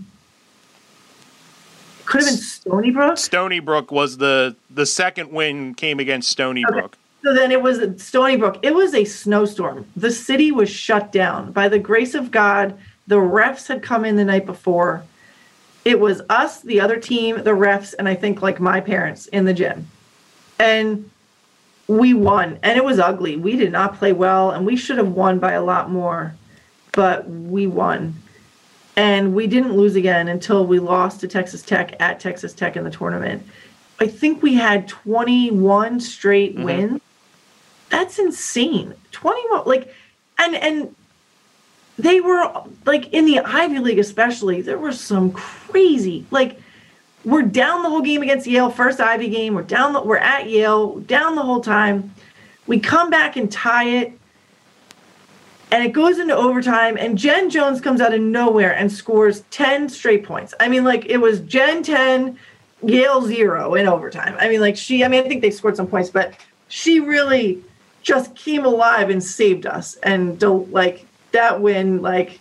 Stony Brook. Stony Brook was the second win came against Stony Brook. So then it was Stony Brook. It was a snowstorm. The city was shut down. By the grace of God, the refs had come in the night before. It was us, the other team, the refs, and I think like my parents in the gym. And we won. And it was ugly. We did not play well, and we should have won by a lot more. But we won. And we didn't lose again until we lost to Texas Tech at Texas Tech in the tournament. I think we had 21 straight wins. That's insane. 21, like, and they were, like, in the Ivy League especially, there were some crazy, like, we're down the whole game against Yale, first Ivy game, we're at Yale, down the whole time. We come back and tie it, and it goes into overtime, and Jen Jones comes out of nowhere and scores 10 straight points. I mean, like, it was Jen 10, Yale 0 in overtime. I mean, like, I think they scored some points, but she really just came alive and saved us. And, like, that win, like,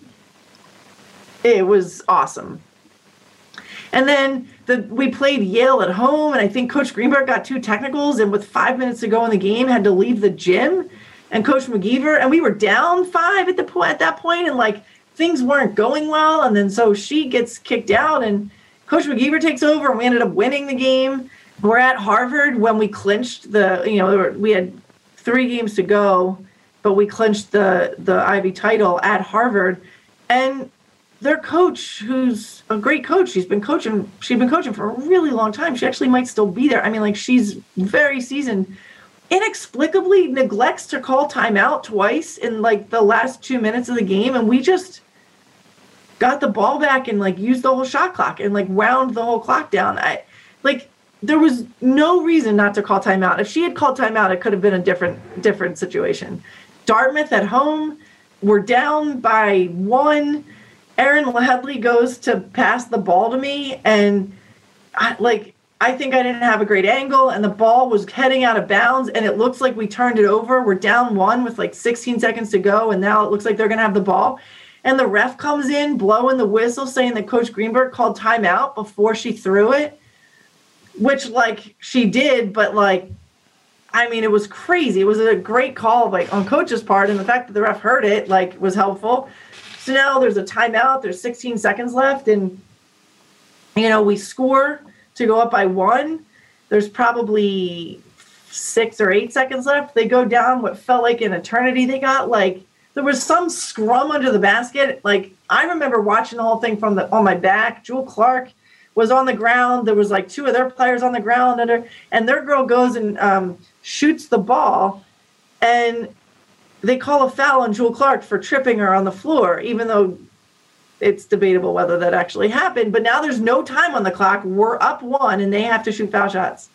it was awesome. And then we played Yale at home, and I think Coach Greenberg got 2 technicals, and with 5 minutes to go in the game, had to leave the gym. And Coach McGeever, and we were down 5 at that point, and like things weren't going well. And then so she gets kicked out, and Coach McGeever takes over, and we ended up winning the game. We're at Harvard when we clinched we had 3 games to go, but we clinched the Ivy title at Harvard. And their coach, who's a great coach, she's been coaching for a really long time. She actually might still be there. I mean, like, she's very seasoned. Inexplicably neglects to call timeout twice in like the last 2 minutes of the game, and we just got the ball back and like used the whole shot clock and like wound the whole clock down. There was no reason not to call timeout. If she had called timeout, it could have been a different situation. Dartmouth at home, we're down by 1. Erin Lahedley goes to pass the ball to me, and I think I didn't have a great angle, and the ball was heading out of bounds, and it looks like we turned it over. We're down 1 with like 16 seconds to go, and now it looks like they're going to have the ball. And the ref comes in, blowing the whistle, saying that Coach Greenberg called timeout before she threw it, which, like, she did, but, like, I mean, it was crazy. It was a great call, like, on Coach's part, and the fact that the ref heard it, like, was helpful. So now there's a timeout. There's 16 seconds left, and, we score to go up by 1. There's probably 6 or 8 seconds left. They go down what felt like an eternity. They got there was some scrum under the basket. Like, I remember watching the whole thing on my back. Jewel Clark was on the ground. There was 2 of their players on the ground and their girl goes and shoots the ball, and they call a foul on Jewel Clark for tripping her on the floor, even though it's debatable whether that actually happened. But now there's no time on the clock. We're up 1, and they have to shoot foul shots.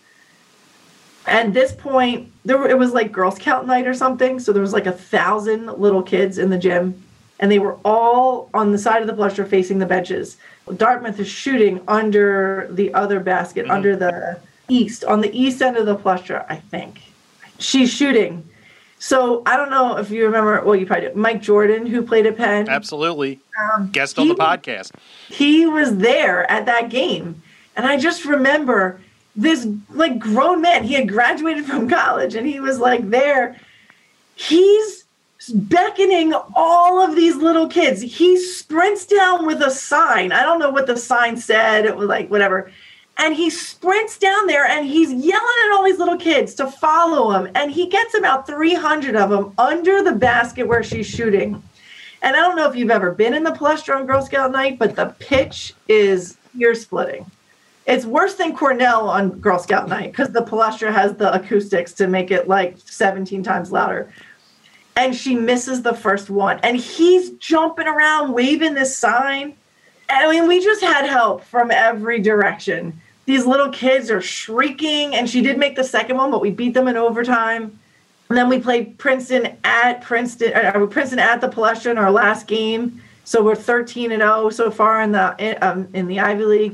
At this point, it was like Girl Scout night or something. So there was 1,000 little kids in the gym, and they were all on the side of the Palestra facing the benches. Dartmouth is shooting under the other basket, under the east, on the east end of the Palestra, I think. She's shooting. So I don't know if you remember, well, you probably do, Mike Jordan, who played at Penn. Absolutely. Guest on the podcast. He was there at that game. And I just remember this grown man. He had graduated from college, and he was there. He's beckoning all of these little kids. He sprints down with a sign. I don't know what the sign said. It was whatever. And he sprints down there, and he's yelling at all these little kids to follow him. And he gets about 300 of them under the basket where she's shooting. And I don't know if you've ever been in the Palestra on Girl Scout night, but the pitch is ear-splitting. It's worse than Cornell on Girl Scout night because the Palestra has the acoustics to make it 17 times louder. And she misses the first one. And he's jumping around, waving this sign. I mean, we just had help from every direction. These little kids are shrieking, and she did make the second one, but we beat them in overtime. And then we played Princeton at the Palestra in our last game. So we're 13-0 so far in the Ivy League.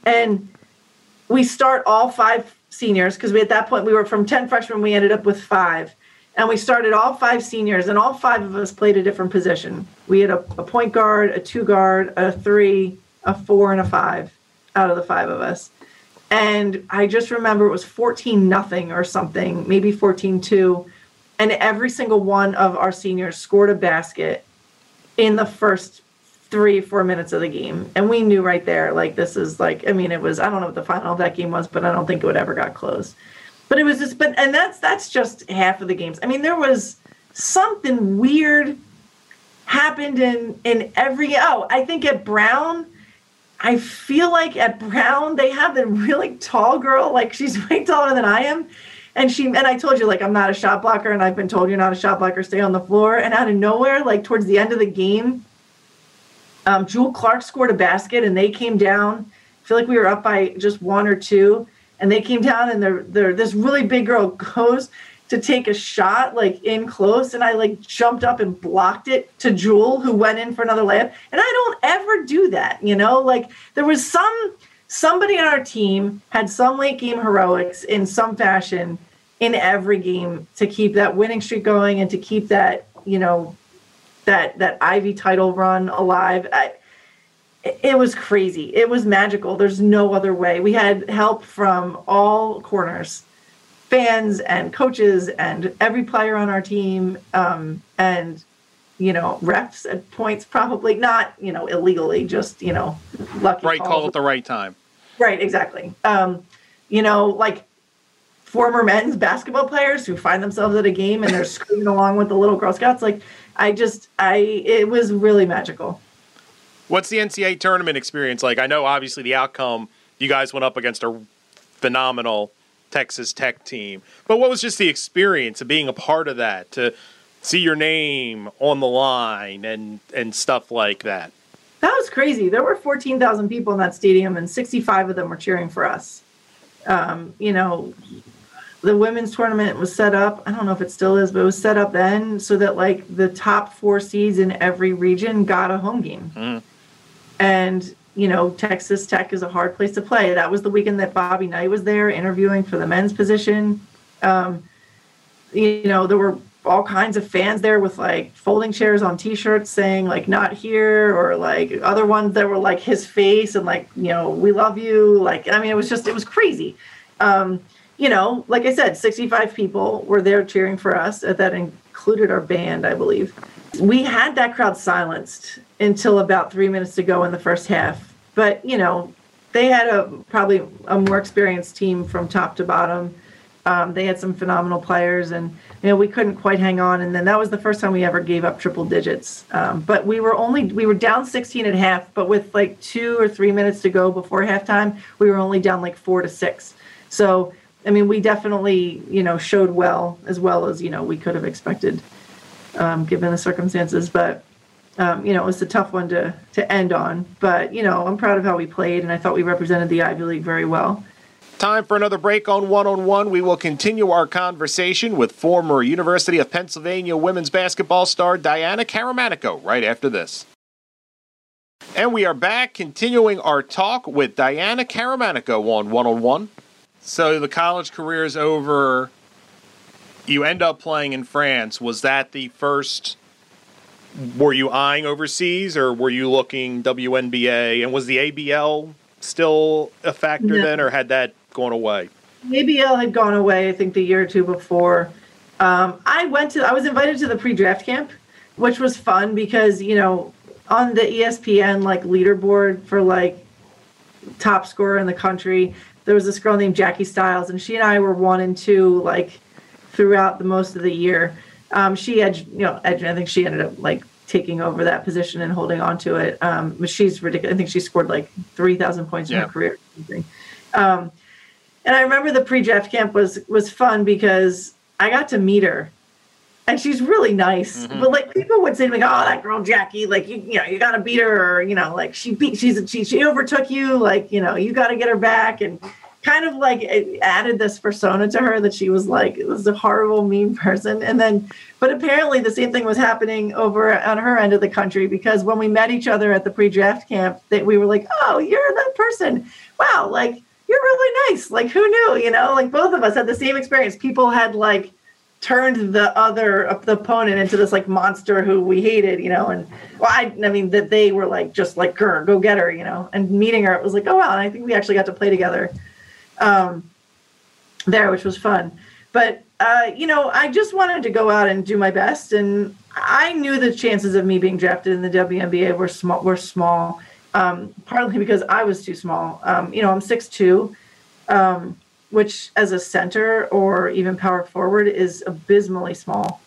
And we start all 5 seniors, because at that point we were from 10 freshmen, we ended up with 5. And we started all 5 seniors, and all 5 of us played a different position. We had a point guard, a 2 guard, a 3, a 4, and a 5 out of the 5 of us. And I just remember it was 14-0 or something, maybe 14-2. And every single one of our seniors scored a basket in the first 3-4 minutes of the game. And we knew right there, like, this is like, I mean, it was, I don't know what the final of that game was, but I don't think it would ever got close. But it was just, and that's just half of the games. I mean, there was something weird happened in every, I think at Brown, I feel like at Brown, they have the really tall girl, like she's way taller than I am. And I told you, like, I'm not a shot blocker, and I've been told you're not a shot blocker, stay on the floor. And out of nowhere, like towards the end of the game, Jewel Clark scored a basket, and they came down. I feel like we were up by just 1 or 2. And they came down, and this really big girl goes to take a shot, like, in close. And I, like, jumped up and blocked it to Jewel, who went in for another layup. And I don't ever do that, you know? Like, there was somebody on our team had some late game heroics in some fashion in every game to keep that winning streak going and to keep that, you know, that Ivy title run alive. It was crazy. It was magical. There's no other way. We had help from all corners, fans and coaches and every player on our team. And, you know, refs at points, probably not, you know, illegally, just, you know, lucky. Right call at the right time. Right, exactly. You know, like former men's basketball players who find themselves at a game and they're screaming along with the little Girl Scouts. Like, it was really magical. What's the NCAA tournament experience like? I know, obviously, the outcome, you guys went up against a phenomenal Texas Tech team. But what was just the experience of being a part of that, to see your name on the line and stuff like that? That was crazy. There were 14,000 people in that stadium, and 65 of them were cheering for us. You know, the women's tournament was set up, I don't know if it still is, but it was set up then so that, like, the top 4 seeds in every region got a home game. Mm. And, you know, Texas Tech is a hard place to play. That was the weekend that Bobby Knight was there interviewing for the men's position. You know, there were all kinds of fans there with, like, folding chairs on T-shirts saying, like, not here, or, like, other ones that were, like, his face and, like, you know, we love you. Like, I mean, it was crazy. You know, like I said, 65 people were there cheering for us. That included our band, I believe. We had that crowd silenced until about 3 minutes to go in the first half. But, you know, they had probably a more experienced team from top to bottom. They had some phenomenal players, and, you know, we couldn't quite hang on. And then that was the first time we ever gave up triple digits. But we were down 16 at half, but with like 2 or 3 minutes to go before halftime, we were only down like 4 to 6. So, I mean, we definitely, you know, showed well as, you know, we could have expected, given the circumstances. But, you know, it was a tough one to end on. But, you know, I'm proud of how we played, and I thought we represented the Ivy League very well. Time for another break on One-on-One. We will continue our conversation with former University of Pennsylvania women's basketball star Diana Caramanico right after this. And we are back continuing our talk with Diana Caramanico on One-on-One. So the college career is over. You end up playing in France. Was that the first? Were you eyeing overseas, or were you looking WNBA? And was the ABL still a factor then, or had that gone away? ABL had gone away, I think, the year or two before. I was invited to the pre-draft camp, which was fun because, you know, on the ESPN like leaderboard for like top scorer in the country, there was this girl named Jackie Stiles, and she and I were 1 and 2 like throughout the most of the year. She edged, I think she ended up like taking over that position and holding on to it. But she's ridiculous. I think she scored like 3,000 points in her career or something. And I remember the pre-draft camp was fun because I got to meet her, and she's really nice. Mm-hmm. But like people would say to me, "Oh, that girl Jackie, like you got to beat her," or like she overtook you, like you got to get her back, and kind of like it added this persona to her that she was like, it was a horrible, mean person. And then, but apparently the same thing was happening over on her end of the country, because when we met each other at the pre-draft camp, that we were like, oh, you're that person. Wow. Like, you're really nice. Like, who knew, you know, like both of us had the same experience. People had like turned the opponent into this like monster who we hated, you know, and well, I mean that they were like, just like, go get her, you know, and meeting her, it was like, oh, wow. And I think we actually got to play together there, which was fun. But, you know, I just wanted to go out and do my best. And I knew the chances of me being drafted in the WNBA were small, partly because I was too small. You know, I'm 6'2", which as a center or even power forward is abysmally small.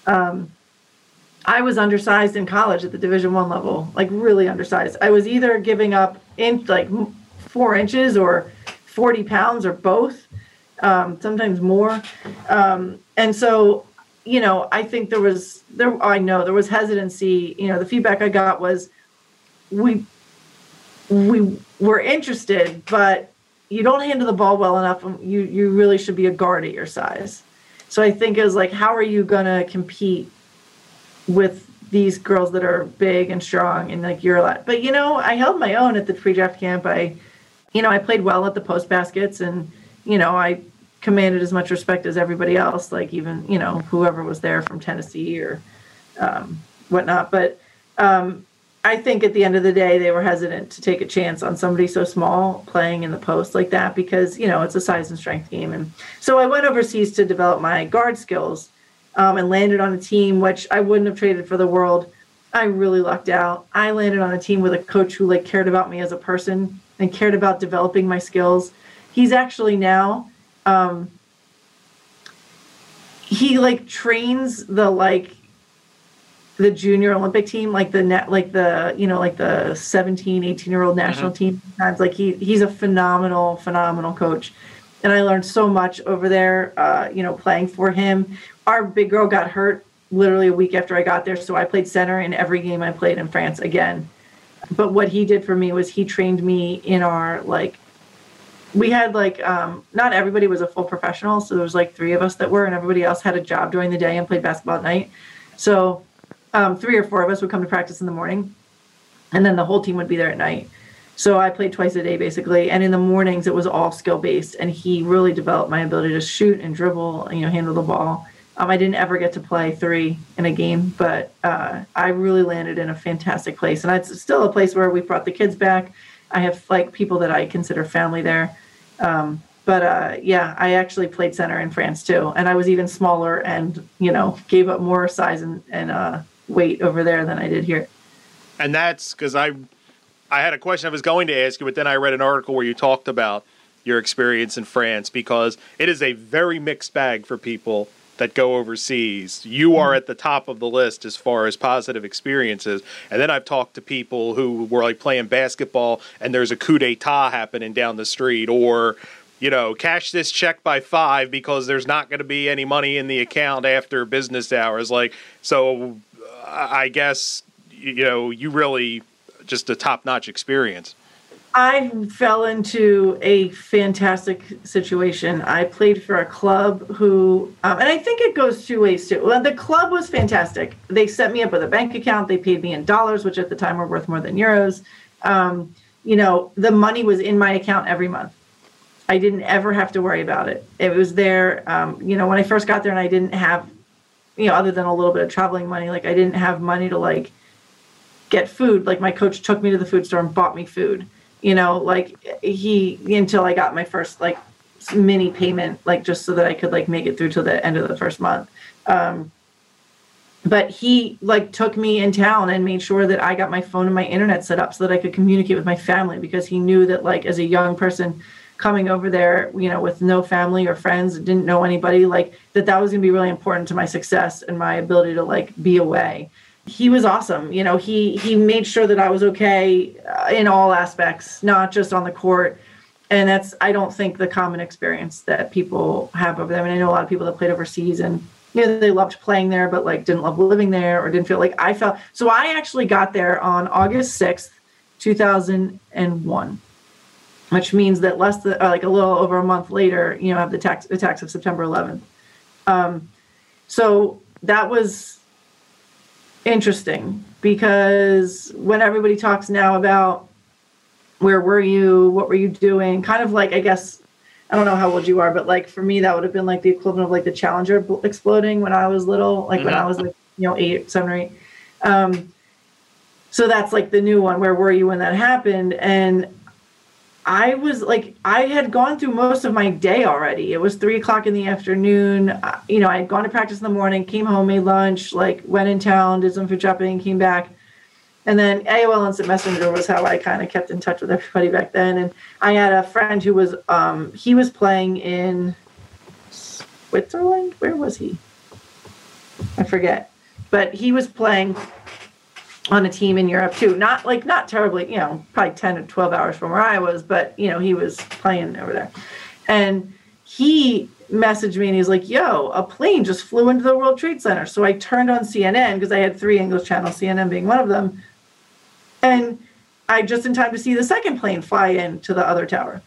I was undersized in college at the Division I level, like really undersized. I was either giving up like 4 inches or 40 pounds or both, sometimes more. And so, you know, I think there was hesitancy. You know, the feedback I got was we were interested, but you don't handle the ball well enough. You really should be a guard at your size. So I think it was like, how are you going to compete with these girls that are big and strong and like you're a lot? But, you know, I held my own at the pre-draft camp. I played well at the post baskets, and, you know, I commanded as much respect as everybody else, like even, you know, whoever was there from Tennessee or whatnot. But I think at the end of the day, they were hesitant to take a chance on somebody so small playing in the post like that because, you know, it's a size and strength game. And so I went overseas to develop my guard skills and landed on a team which I wouldn't have traded for the world. I really lucked out. I landed on a team with a coach who like cared about me as a person and cared about developing my skills. He's actually now, he like trains the junior Olympic team, like the 17, 18-year-old national team. Sometimes like he's a phenomenal coach. And I learned so much over there, you know, playing for him. Our big girl got hurt literally a week after I got there. So I played center in every game I played in France again. But what he did for me was he trained me in our, like, we had like, not everybody was a full professional. So there was like 3 of us that were, and everybody else had a job during the day and played basketball at night. So 3 or 4 of us would come to practice in the morning, and then the whole team would be there at night. So I played twice a day basically. And in the mornings it was all skill based, and he really developed my ability to shoot and dribble, you know, handle the ball. I didn't ever get to play 3 in a game, but I really landed in a fantastic place. And it's still a place where we brought the kids back. I have like people that I consider family there. Yeah, I actually played center in France too. And I was even smaller and, you know, gave up more size and weight over there than I did here. And that's because I had a question I was going to ask you, but then I read an article where you talked about your experience in France, because it is a very mixed bag for people that go overseas. You are at the top of the list as far as positive experiences. And then I've talked to people who were like playing basketball and there's a coup d'etat happening down the street, or, you know, cash this check by 5 because there's not going to be any money in the account after business hours. Like, so I guess, you know, you really just a top-notch experience. I fell into a fantastic situation. I played for a club who, and I think it goes 2 ways too. Well, the club was fantastic. They set me up with a bank account. They paid me in dollars, which at the time were worth more than euros. You know, the money was in my account every month. I didn't ever have to worry about it. It was there. You know, when I first got there and I didn't have, you know, other than a little bit of traveling money, like I didn't have money to like get food. Like my coach took me to the food store and bought me food. You know, like until I got my first like mini payment, like just so that I could like make it through to the end of the first month. But he like took me in town and made sure that I got my phone and my internet set up so that I could communicate with my family, because he knew that like as a young person coming over there, you know, with no family or friends, didn't know anybody, like that was going to be really important to my success and my ability to like be away. He was awesome. You know, he made sure that I was okay in all aspects, not just on the court. And that's, I don't think, the common experience that people have over there. I mean, I know a lot of people that played overseas and, you know, they loved playing there, but like didn't love living there or didn't feel like I felt. So I actually got there on August 6th, 2001. which means that less than like a little over a month later, you know, have the attacks of September 11th. So that was interesting because when everybody talks now about where were you, what were you doing, kind of like, I guess, I don't know how old you are, but like for me, that would have been like the equivalent of like the Challenger exploding when I was little, like when I was like, you know, 7 or 8. So that's like the new one. Where were you when that happened? And I was like, I had gone through most of my day already. It was 3:00 in the afternoon. You know, I had gone to practice in the morning, came home, made lunch, like went in town, did some food shopping, came back. And then AOL Instant Messenger was how I kind of kept in touch with everybody back then. And I had a friend who was, he was playing in Switzerland. Where was he? I forget. But he was playing on a team in Europe too. Not terribly, you know, probably 10 or 12 hours from where I was, but you know, he was playing over there. And he messaged me and he's like, yo, a plane just flew into the World Trade Center. So I turned on CNN because I had 3 English channels, CNN being one of them. And I just in time to see the second plane fly into the other tower.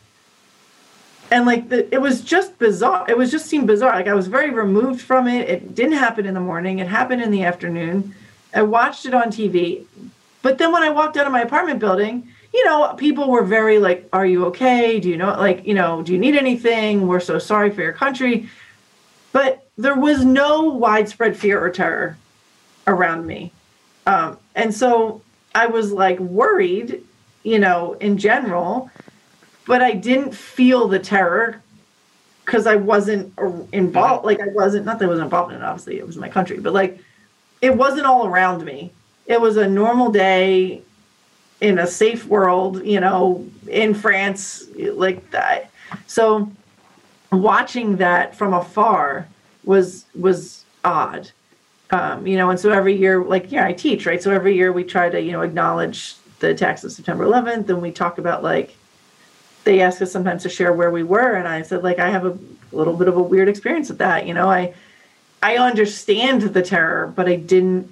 And like, it was just bizarre. It was just seemed bizarre. Like I was very removed from it. It didn't happen in the morning. It happened in the afternoon. I watched it on TV. But then when I walked out of my apartment building, you know, people were very like, are you okay? Do you know, like, you know, do you need anything? We're so sorry for your country. But there was no widespread fear or terror around me. And so I was like worried, you know, in general, but I didn't feel the terror because I wasn't involved. Like I wasn't, not that I wasn't involved in it, obviously it was my country, but like it wasn't all around me. It was a normal day in a safe world, you know, in France, like that. So watching that from afar was odd. You know, and so every year, like, yeah, I teach, right? So every year we try to, you know, acknowledge the attacks of September 11th. And we talk about, like, they ask us sometimes to share where we were. And I said, like, I have a little bit of a weird experience with that. You know, I understand the terror, but I didn't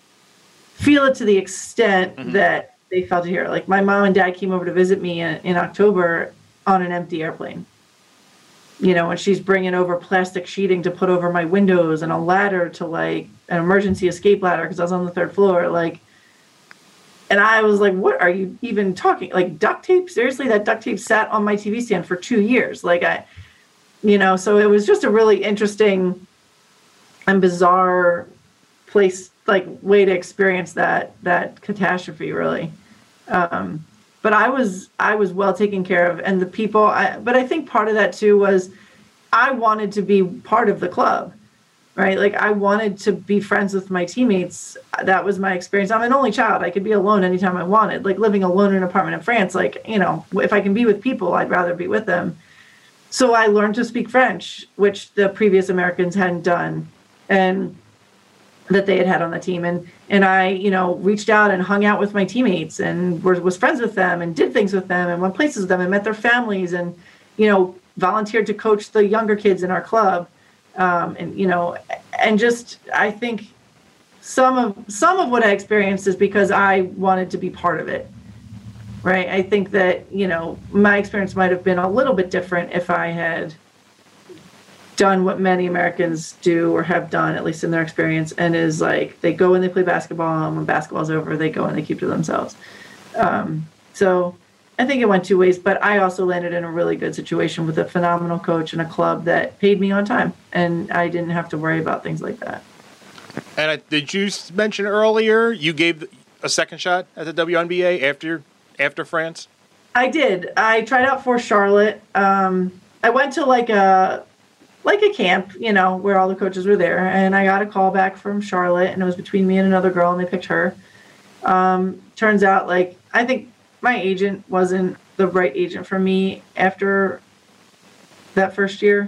feel it to the extent that they felt it here. Like my mom and dad came over to visit me in October on an empty airplane. You know, and she's bringing over plastic sheeting to put over my windows and a ladder to like an emergency escape ladder because I was on the 3rd floor. Like, and I was like, what are you even talking? Like duct tape? Seriously, that duct tape sat on my TV stand for 2 years. Like you know, so it was just a really interesting and bizarre place, like way to experience that catastrophe really. But I was well taken care of, and the people. But I think part of that too was I wanted to be part of the club, right? Like I wanted to be friends with my teammates. That was my experience. I'm an only child. I could be alone anytime I wanted. Like living alone in an apartment in France. Like, you know, if I can be with people, I'd rather be with them. So I learned to speak French, which the previous Americans hadn't done, and that they had on the team. And I, you know, reached out and hung out with my teammates and was friends with them and did things with them and went places with them and met their families and, you know, volunteered to coach the younger kids in our club. And, you know, and just, I think some of what I experienced is because I wanted to be part of it. Right. I think that, you know, my experience might have been a little bit different if I had done what many Americans do or have done, at least in their experience, and is like they go and they play basketball, and when basketball's over, they go and they keep to themselves. So I think it went 2 ways, but I also landed in a really good situation with a phenomenal coach and a club that paid me on time, and I didn't have to worry about things like that. And did you mention earlier you gave a second shot at the WNBA after France? I did. I tried out for Charlotte. I went to like a camp, you know, where all the coaches were there. And I got a call back from Charlotte, and it was between me and another girl, and they picked her. Turns out, like, I think my agent wasn't the right agent for me after that first year.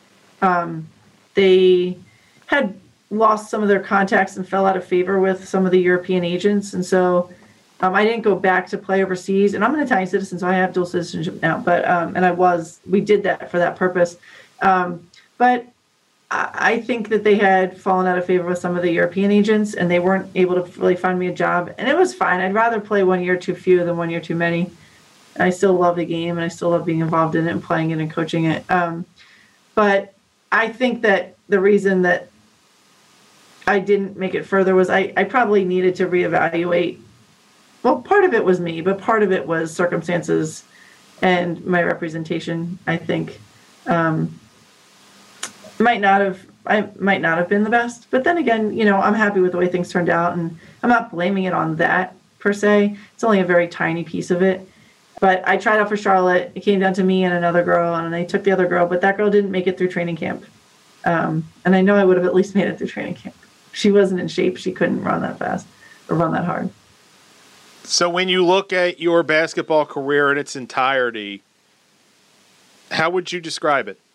They had lost some of their contacts and fell out of favor with some of the European agents. And so I didn't go back to play overseas. And I'm an Italian citizen, so I have dual citizenship now. But we did that for that purpose. But I think that they had fallen out of favor with some of the European agents, and they weren't able to really find me a job. And it was fine. I'd rather play 1 year too few than 1 year too many. I still love the game, and I still love being involved in it and playing it and coaching it. But I think that the reason that I didn't make it further was I probably needed to reevaluate. Well, part of it was me, but part of it was circumstances and my representation, I think. I might not have been the best, but then again, I'm happy with the way things turned out, and I'm not blaming it on that per se. It's only a very tiny piece of it. But I tried out for Charlotte. It came down to me and another girl, and they took the other girl, but that girl didn't make it through training camp. And I know I would have at least made it through training camp. She wasn't in shape. She couldn't run that fast or run that hard. So when you look at your basketball career in its entirety, how would you describe it?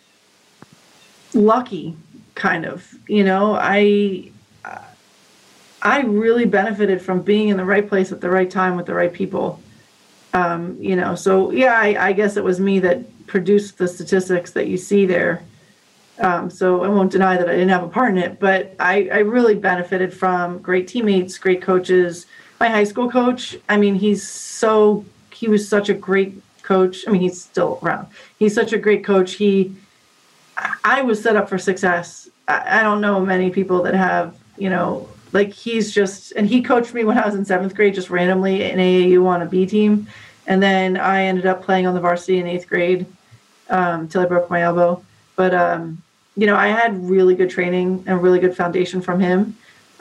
Lucky, kind of. I really benefited from being in the right place at the right time with the right people. So yeah, I guess it was me that produced the statistics that you see there. So I won't deny that I didn't have a part in it, but I really benefited from great teammates, great coaches. My high school coach, he was such a great coach. He's still around. He's such a great coach. I was set up for success. I don't know many people that have, and he coached me when I was in 7th grade, just randomly in AAU on a B team. And then I ended up playing on the varsity in 8th grade till I broke my elbow. But, I had really good training and really good foundation from him.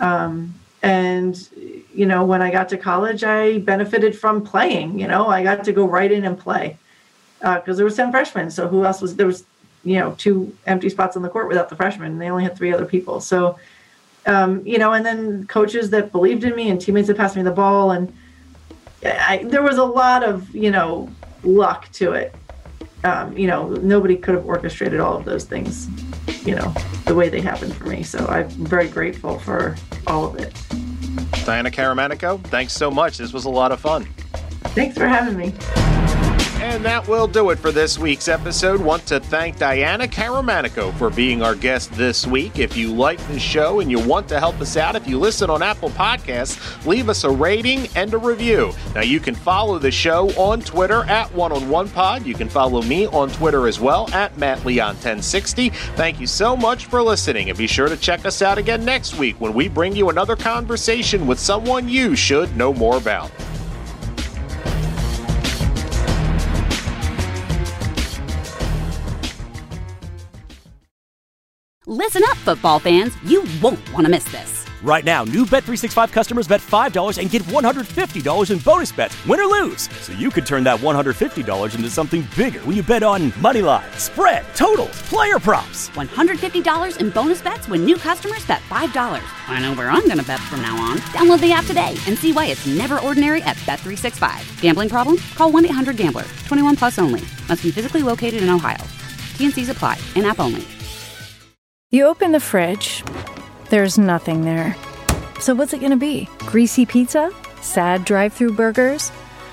When I got to college, I benefited from playing. I got to go right in and play because there was 10 freshmen. So who else was there? Was 2 empty spots on the court without the freshmen. They only had 3 other people. So, and then coaches that believed in me and teammates that passed me the ball. And there was a lot of, luck to it. Nobody could have orchestrated all of those things, the way they happened for me. So I'm very grateful for all of it. Diana Karamanico, thanks so much. This was a lot of fun. Thanks for having me. And that will do it for this week's episode. Want to thank Diana Karamanico for being our guest this week. If you like the show and you want to help us out, if you listen on Apple Podcasts, leave us a rating and a review. Now, you can follow the show on Twitter at OneOnOnePod. You can follow me on Twitter as well at MattLeon1060. Thank you so much for listening, and be sure to check us out again next week when we bring you another conversation with someone you should know more about. Listen up, football fans. You won't want to miss this. Right now, new Bet365 customers bet $5 and get $150 in bonus bets, win or lose. So you could turn that $150 into something bigger when you bet on moneyline, spread, totals, player props. $150 in bonus bets when new customers bet $5. I know where I'm going to bet from now on. Download the app today and see why it's never ordinary at Bet365. Gambling problem? Call 1-800-GAMBLER. 21 plus only. Must be physically located in Ohio. T&Cs apply. In-app only. You open the fridge, there's nothing there. So what's it gonna be? Greasy pizza? Sad drive-through burgers?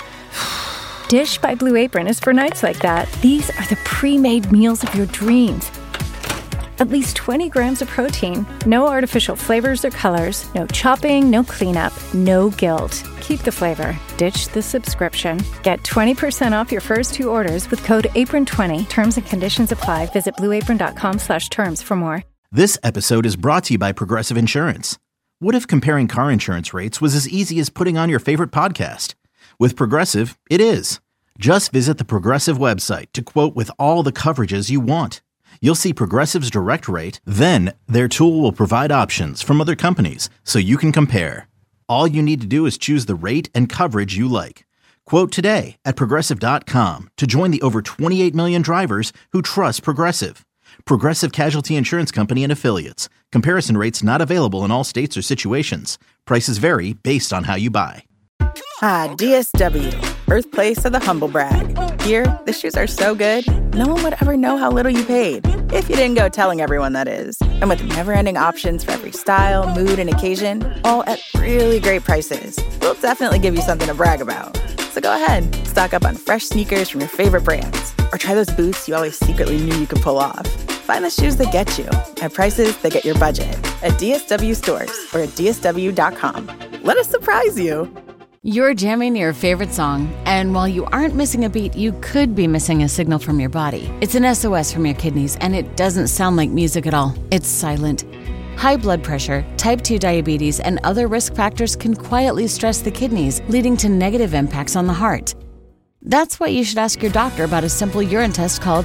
Dish by Blue Apron is for nights like that. These are the pre-made meals of your dreams. At least 20 grams of protein, no artificial flavors or colors, no chopping, no cleanup, no guilt. Keep the flavor. Ditch the subscription. Get 20% off your first 2 orders with code APRON20. Terms and conditions apply. Visit blueapron.com/terms for more. This episode is brought to you by Progressive Insurance. What if comparing car insurance rates was as easy as putting on your favorite podcast? With Progressive, it is. Just visit the Progressive website to quote with all the coverages you want. You'll see Progressive's direct rate, then their tool will provide options from other companies so you can compare. All you need to do is choose the rate and coverage you like. Quote today at Progressive.com to join the over 28 million drivers who trust Progressive. Progressive Casualty Insurance Company and Affiliates. Comparison rates not available in all states or situations. Prices vary based on how you buy. DSW, birthplace of the humble brag. Here, the shoes are so good, no one would ever know how little you paid. If you didn't go telling everyone, that is. And with never-ending options for every style, mood, and occasion, all at really great prices, we'll definitely give you something to brag about. So go ahead, stock up on fresh sneakers from your favorite brands, or try those boots you always secretly knew you could pull off. Find the shoes that get you at prices that get your budget at DSW stores or at DSW.com. Let us surprise you. You're jamming your favorite song, and while you aren't missing a beat, you could be missing a signal from your body. It's an SOS from your kidneys, and it doesn't sound like music at all. It's silent. High blood pressure, type 2 diabetes, and other risk factors can quietly stress the kidneys, leading to negative impacts on the heart. That's why you should ask your doctor about a simple urine test called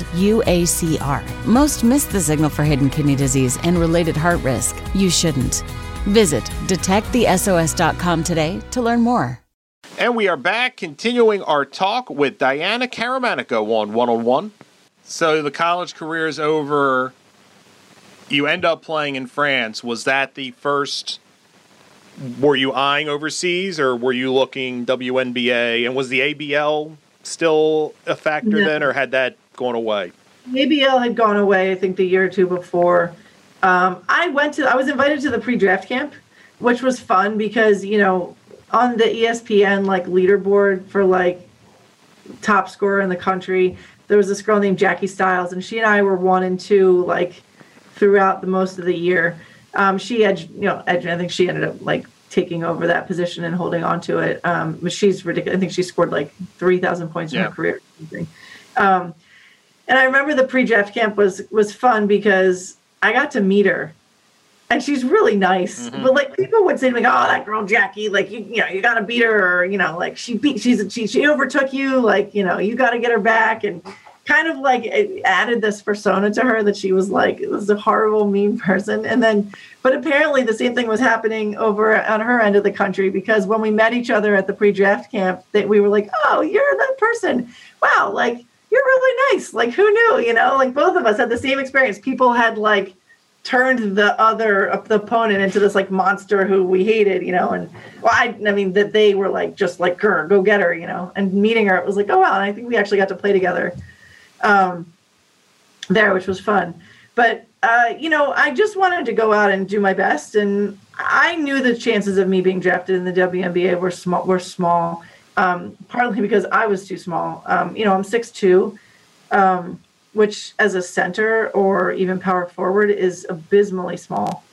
UACR. Most miss the signal for hidden kidney disease and related heart risk. You shouldn't. Visit detectthesos.com today to learn more. And we are back, continuing our talk with Diana Caramanico on One-on-One. So the college career is over. You end up playing in France. Was that the first... Were you eyeing overseas, or were you looking WNBA? And was the ABL still a factor then, or had that gone away? ABL had gone away, I think, the year or two before. I was invited to the pre-draft camp, which was fun because, you know, on the ESPN leaderboard for top scorer in the country, there was this girl named Jackie Stiles, and she and I were 1 and 2 throughout the most of the year. She I think she ended up taking over that position and holding on to it. But she's ridiculous. I think she scored 3,000 points in her career or something. And I remember the pre-draft camp was fun because I got to meet her. And she's really nice, but people would say to me, "Oh, that girl Jackie, you got to beat her," or she overtook you, you got to get her back, and kind of it added this persona to her that she was it was a horrible, mean person. And then, but apparently the same thing was happening over on her end of the country, because when we met each other at the pre-draft camp, that we were like, "Oh, you're that person! Wow, you're really nice! Who knew?" Both of us had the same experience. People had turned the opponent into this monster who we hated, and that they were just her, go get her, and meeting her, it was oh wow, and I think we actually got to play together there, which was fun. But I just wanted to go out and do my best, and I knew the chances of me being drafted in the WNBA were small, partly because I was too small. I'm 6'2", which as a center or even power forward is abysmally small.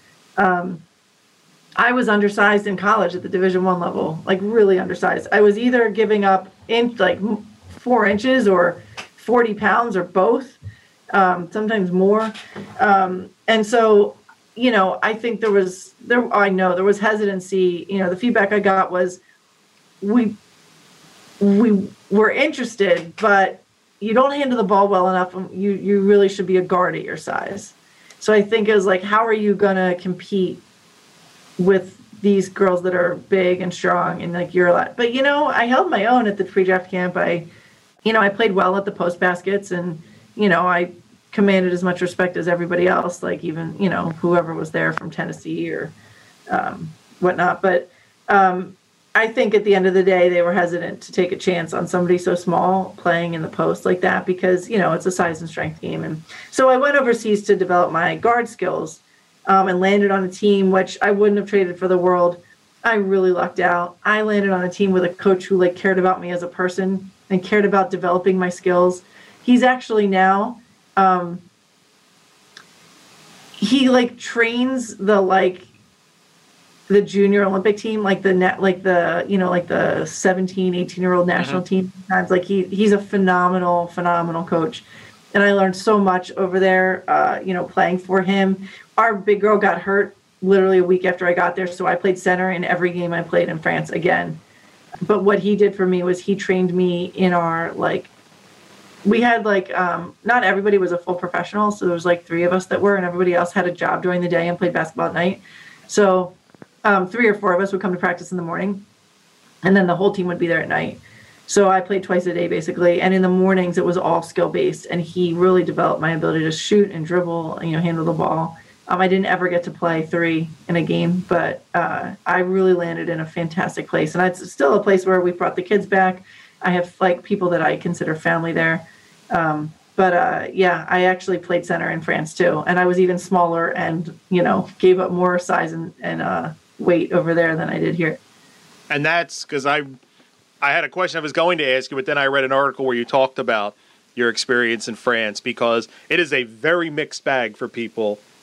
I was undersized in college at the Division I level, really undersized. I was either giving up 4 inches or 40 pounds or both, sometimes more. And so, I think there was hesitancy. The feedback I got was we were interested, but you don't handle the ball well enough. You really should be a guard at your size. So I think it was how are you going to compete with these girls that are big and strong and you're a lot. But, I held my own at the pre-draft camp. I played well at the post baskets, and, I commanded as much respect as everybody else, even, whoever was there from Tennessee or whatnot. But I think at the end of the day, they were hesitant to take a chance on somebody so small playing in the post like that because, it's a size and strength game. And so I went overseas to develop my guard skills and landed on a team, which I wouldn't have traded for the world. I really lucked out. I landed on a team with a coach who cared about me as a person and cared about developing my skills. He's actually now, he trains the junior Olympic team, the 17, 18-year-old national team. Sometimes he's a phenomenal coach. And I learned so much over there, playing for him. Our big girl got hurt literally a week after I got there. So I played center in every game I played in France again. But what he did for me was he trained me in our, we had not everybody was a full professional. So there was 3 of us that were, and everybody else had a job during the day and played basketball at night. So 3 or 4 of us would come to practice in the morning, and then the whole team would be there at night. So I played twice a day basically. And in the mornings it was all skill based, and he really developed my ability to shoot and dribble and, handle the ball. I didn't ever get to play 3 in a game, but I really landed in a fantastic place. And it's still a place where we brought the kids back. I have people that I consider family there. But I actually played center in France too. And I was even smaller and, gave up more size and weight over there than I did here. And that's because I had a question I was going to ask you, but then I read an article where you talked about your experience in France, because it is a very mixed bag for people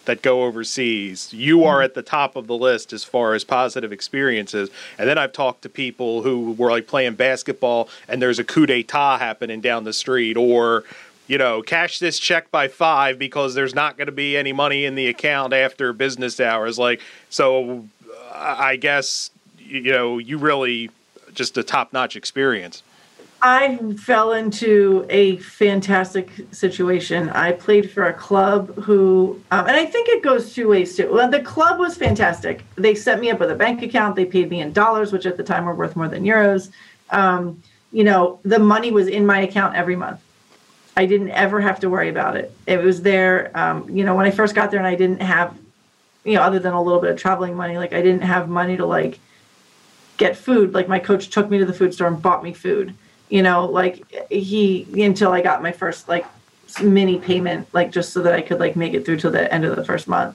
that go overseas, you are at the top of the list as far as positive experiences. And then I've talked to people who were like playing basketball and there's a coup d'etat happening down the street, or, you know, cash this check by 5 because there's not going to be any money in the account after business hours. Like, so I guess, you know, you really just a top-notch experience. I fell into a fantastic situation. I played for a club who, and I think it goes two ways too. Well, the club was fantastic. They set me up with a bank account. They paid me in dollars, which at the time were worth more than euros. You know, the money was in my account every month. I didn't ever have to worry about it. It was there. You know, when I first got there and I didn't have, you know, other than a little bit of traveling money, like I didn't have money to like get food. Like my coach took me to the food store and bought me food. You know, like until I got my first like mini payment, like just so that I could like make it through to the end of the first month.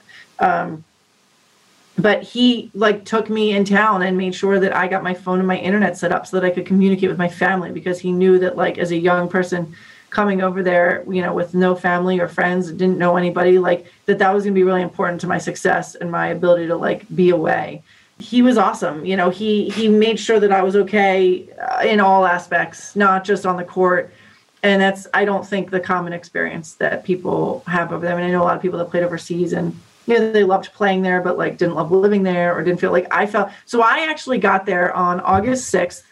But he like took me in town and made sure that I got my phone and my internet set up so that I could communicate with my family, because he knew that like as a young person coming over there, you know, with no family or friends, didn't know anybody, like that was going to be really important to my success and my ability to like be away. He was awesome. You know, he made sure that I was okay in all aspects, not just on the court. And that's, I don't think, the common experience that people have over there. I mean, I know a lot of people that played overseas and, you know, they loved playing there, but like didn't love living there or didn't feel like I felt. So I actually got there on August 6th,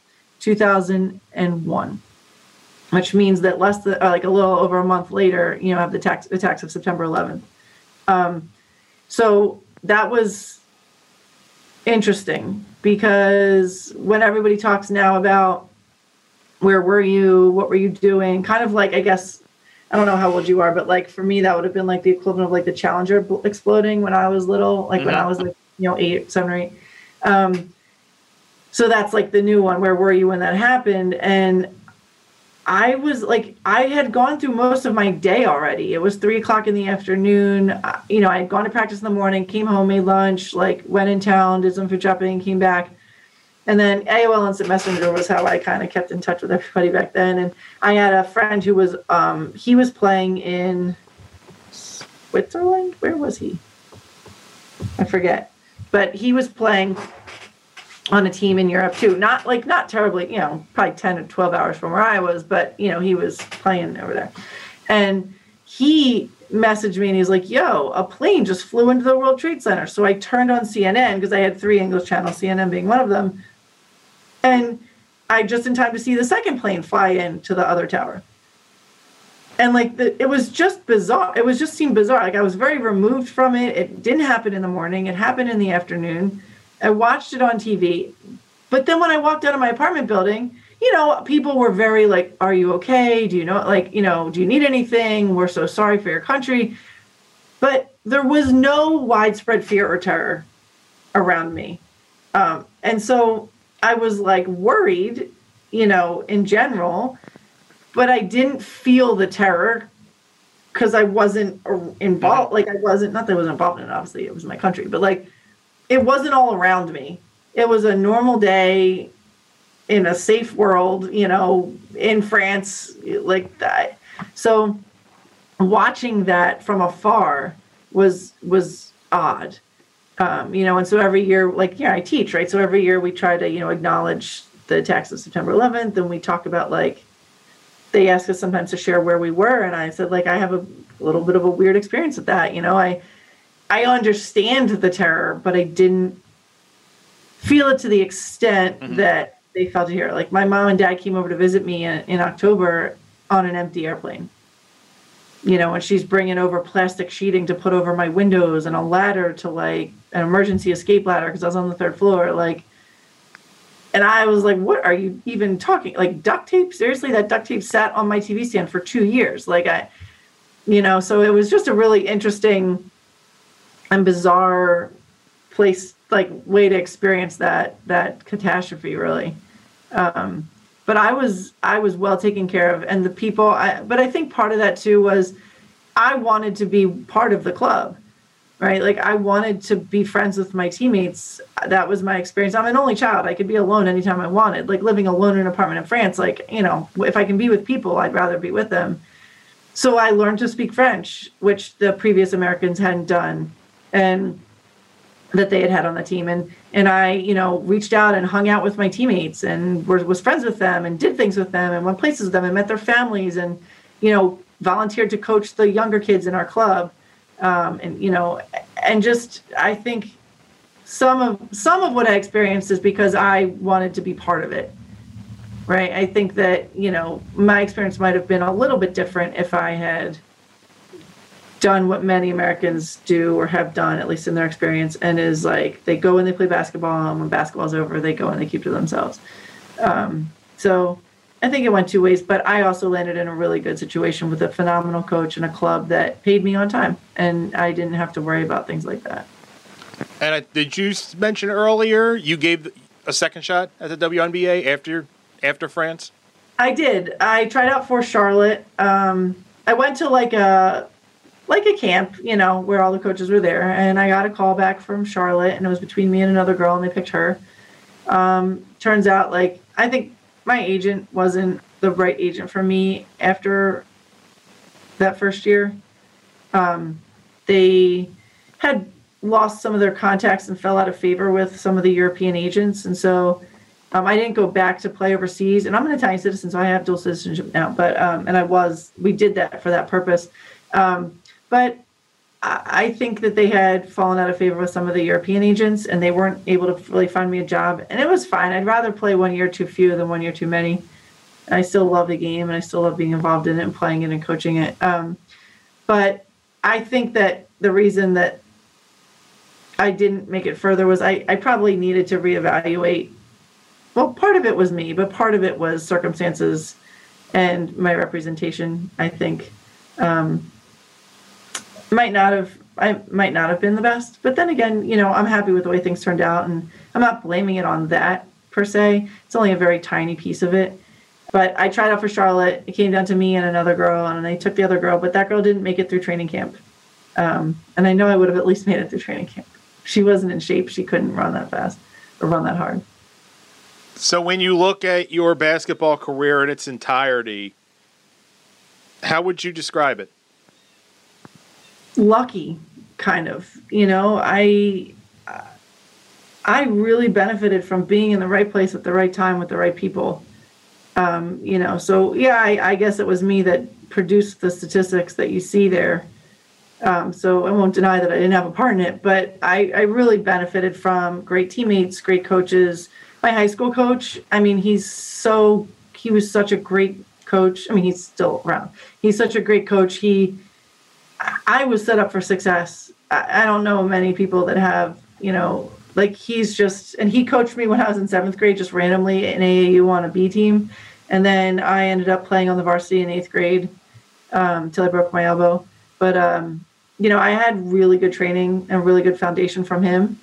2001, which means that less than like a little over a month later, you know, have the attacks of September 11th. So that was interesting, because when everybody talks now about where were you, what were you doing, kind of like, I guess, I don't know how old you are, but like for me, that would have been like the equivalent of like the Challenger exploding when I was little, like when I was like, you know, 7 or 8. So that's like the new one. Where were you when that happened? And I was like, I had gone through most of my day already. It was 3:00 in the afternoon. You know, I had gone to practice in the morning, came home, made lunch, like went in town, did some food shopping, came back. And then AOL Instant Messenger was how I kind of kept in touch with everybody back then. And I had a friend who was, he was playing in Switzerland. Where was he? I forget. But he was playing on a team in Europe too. Not terribly, you know, probably 10 or 12 hours from where I was, but you know, he was playing over there. And he messaged me and he was like, yo, a plane just flew into the World Trade Center. So I turned on CNN because I had 3 English channels, CNN being one of them. And I just in time to see the second plane fly into the other tower. And like it was just bizarre. It was just seemed bizarre. Like I was very removed from it. It didn't happen in the morning. It happened in the afternoon. I watched it on TV, but then when I walked out of my apartment building, you know, people were very like, are you okay? Do you know, like, you know, do you need anything? We're so sorry for your country. But there was no widespread fear or terror around me. And so I was like worried, you know, in general, but I didn't feel the terror because I wasn't involved. Like I wasn't, not that I wasn't involved in it, obviously it was my country, but like, it wasn't all around me. It was a normal day in a safe world, you know, in France, like that. So watching that from afar was odd. You know, and so every year, like, yeah, I teach, right? So every year we try to, you know, acknowledge the attacks of September 11th. And we talk about, like, they ask us sometimes to share where we were. And I said, like, I have a little bit of a weird experience with that. You know, I understand the terror, but I didn't feel it to the extent that they felt it here. Like my mom and dad came over to visit me in October on an empty airplane. You know, and she's bringing over plastic sheeting to put over my windows and a ladder to like an emergency escape ladder because I was on the 3rd floor. Like, and I was like, what are you even talking? Like duct tape? Seriously, that duct tape sat on my TV stand for 2 years. Like you know, so it was just a really interesting and bizarre place, like way to experience that catastrophe, really. But I was well taken care of, and the people. But I think part of that too was I wanted to be part of the club, right? Like I wanted to be friends with my teammates. That was my experience. I'm an only child. I could be alone anytime I wanted. Like living alone in an apartment in France. Like, you know, if I can be with people, I'd rather be with them. So I learned to speak French, which the previous Americans hadn't done, and that they had on the team. And I, reached out and hung out with my teammates and was friends with them and did things with them and went places with them and met their families and, volunteered to coach the younger kids in our club. And just, I think some of what I experienced is because I wanted to be part of it. Right. I think that, my experience might have been a little bit different if I had done what many Americans do or have done, at least in their experience, and is like they go and they play basketball, and when basketball's over, they go and they keep to themselves. So I think it went two ways, but I also landed in a really good situation with a phenomenal coach and a club that paid me on time, and I didn't have to worry about things like that. And did you mention earlier you gave a second shot at the WNBA after France? I did. I tried out for Charlotte. I went to like a camp, where all the coaches were there, and I got a call back from Charlotte, and it was between me and another girl, and they picked her. Turns out, I think my agent wasn't the right agent for me after that first year. They had lost some of their contacts and fell out of favor with some of the European agents, and so I didn't go back to play overseas. And I'm an Italian citizen, so I have dual citizenship now. But we did that for that purpose. But I think that they had fallen out of favor with some of the European agents, and they weren't able to really find me a job. And it was fine. I'd rather play 1 year too few than 1 year too many. I still love the game, and I still love being involved in it and playing it and coaching it. But I think that the reason that I didn't make it further was I probably needed to reevaluate. Well, part of it was me, but part of it was circumstances and my representation, I think. I might not have been the best, but then again, I'm happy with the way things turned out, and I'm not blaming it on that per se. It's only a very tiny piece of it. But I tried out for Charlotte. It came down to me and another girl, and I took the other girl, but that girl didn't make it through training camp. And I know I would have at least made it through training camp. She wasn't in shape. She couldn't run that fast or run that hard. So when you look at your basketball career in its entirety, how would you describe it? Lucky, kind of. I really benefited from being in the right place at the right time with the right people. So yeah, I guess it was me that produced the statistics that you see there. So I won't deny that I didn't have a part in it, but I really benefited from great teammates, great coaches. My high school coach, he was such a great coach. He's still around. He's such a great coach. I was set up for success. I don't know many people that have, he's just, and he coached me when I was in 7th grade, just randomly in AAU on a B team. And then I ended up playing on the varsity in 8th grade till I broke my elbow. But, I had really good training and really good foundation from him.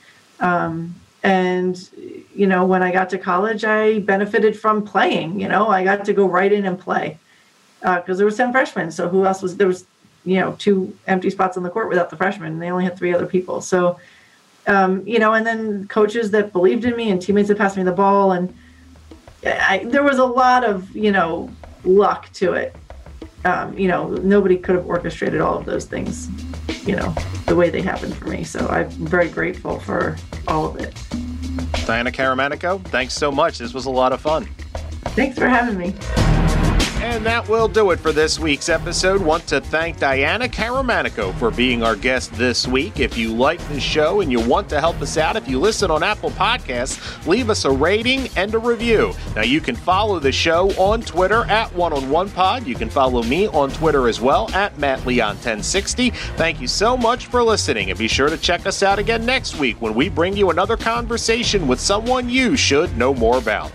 When I got to college, I benefited from playing. I got to go right in and play because there was 10 freshmen. So who else was there? Was 2 empty spots on the court without the freshmen, and they only had 3 other people. So, and then coaches that believed in me and teammates that passed me the ball. And there was a lot of, luck to it. Nobody could have orchestrated all of those things, the way they happened for me. So I'm very grateful for all of it. Diana Caramanico, thanks so much. This was a lot of fun. Thanks for having me. And that will do it for this week's episode. Want to thank Diana Caramanico for being our guest this week. If you like the show and you want to help us out, if you listen on Apple Podcasts, leave us a rating and a review. Now, you can follow the show on Twitter at OneOnOnePod. You can follow me on Twitter as well at MattLeon1060. Thank you so much for listening, and be sure to check us out again next week when we bring you another conversation with someone you should know more about.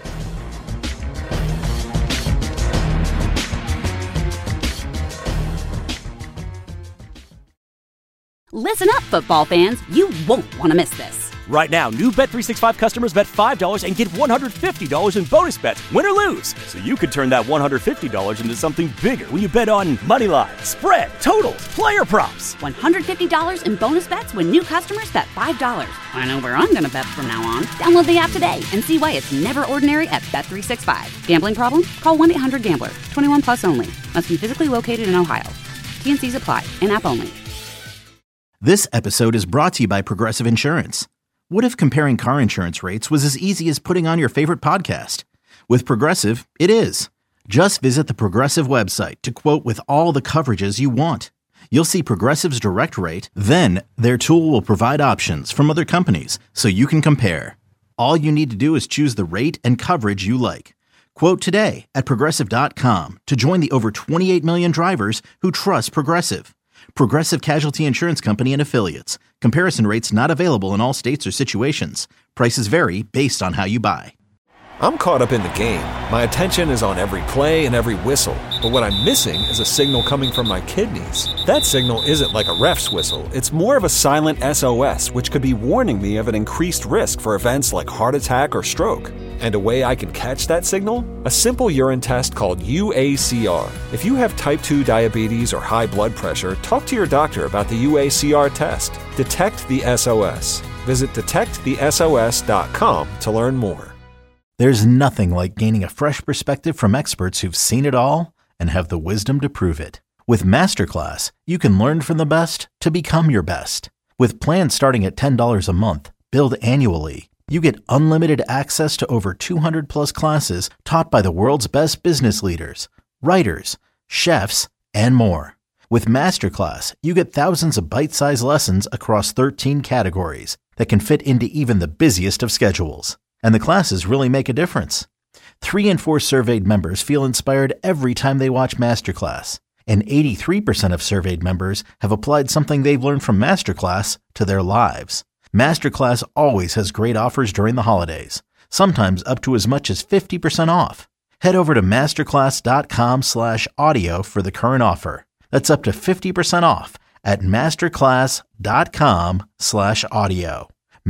Listen up, football fans. You won't want to miss this. Right now, new Bet365 customers bet $5 and get $150 in bonus bets, win or lose. So you could turn that $150 into something bigger when you bet on moneyline, spread, totals, player props. $150 in bonus bets when new customers bet $5. I know where I'm going to bet from now on. Download the app today and see why it's never ordinary at Bet365. Gambling problem? Call 1-800-GAMBLER. 21 plus only. Must be physically located in Ohio. T&Cs apply. In-app only. This episode is brought to you by Progressive Insurance. What if comparing car insurance rates was as easy as putting on your favorite podcast? With Progressive, it is. Just visit the Progressive website to quote with all the coverages you want. You'll see Progressive's direct rate, then their tool will provide options from other companies so you can compare. All you need to do is choose the rate and coverage you like. Quote today at Progressive.com to join the over 28 million drivers who trust Progressive. Progressive Casualty Insurance Company and Affiliates. Comparison rates not available in all states or situations. Prices vary based on how you buy. I'm caught up in the game. My attention is on every play and every whistle. But what I'm missing is a signal coming from my kidneys. That signal isn't like a ref's whistle. It's more of a silent SOS, which could be warning me of an increased risk for events like heart attack or stroke. And a way I can catch that signal? A simple urine test called UACR. If you have type 2 diabetes or high blood pressure, talk to your doctor about the UACR test. Detect the SOS. Visit detectthesos.com to learn more. There's nothing like gaining a fresh perspective from experts who've seen it all and have the wisdom to prove it. With Masterclass, you can learn from the best to become your best. With plans starting at $10 a month, billed annually, you get unlimited access to over 200 plus classes taught by the world's best business leaders, writers, chefs, and more. With Masterclass, you get thousands of bite-sized lessons across 13 categories that can fit into even the busiest of schedules. And the classes really make a difference. 3 in 4 surveyed members feel inspired every time they watch Masterclass. And 83% of surveyed members have applied something they've learned from Masterclass to their lives. Masterclass always has great offers during the holidays, sometimes up to as much as 50% off. Head over to masterclass.com/audio for the current offer. That's up to 50% off at masterclass.com/audio.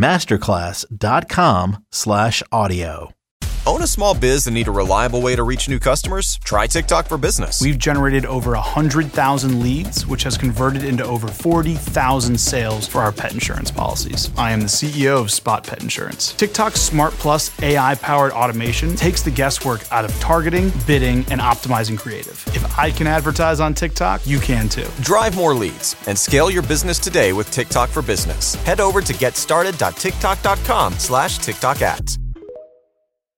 masterclass.com/audio. Own a small biz and need a reliable way to reach new customers? Try TikTok for Business. We've generated over 100,000 leads, which has converted into over 40,000 sales for our pet insurance policies. I am the CEO of Spot Pet Insurance. TikTok's Smart Plus AI-powered automation takes the guesswork out of targeting, bidding, and optimizing creative. If I can advertise on TikTok, you can too. Drive more leads and scale your business today with TikTok for Business. Head over to getstarted.tiktok.com/TikTok ads.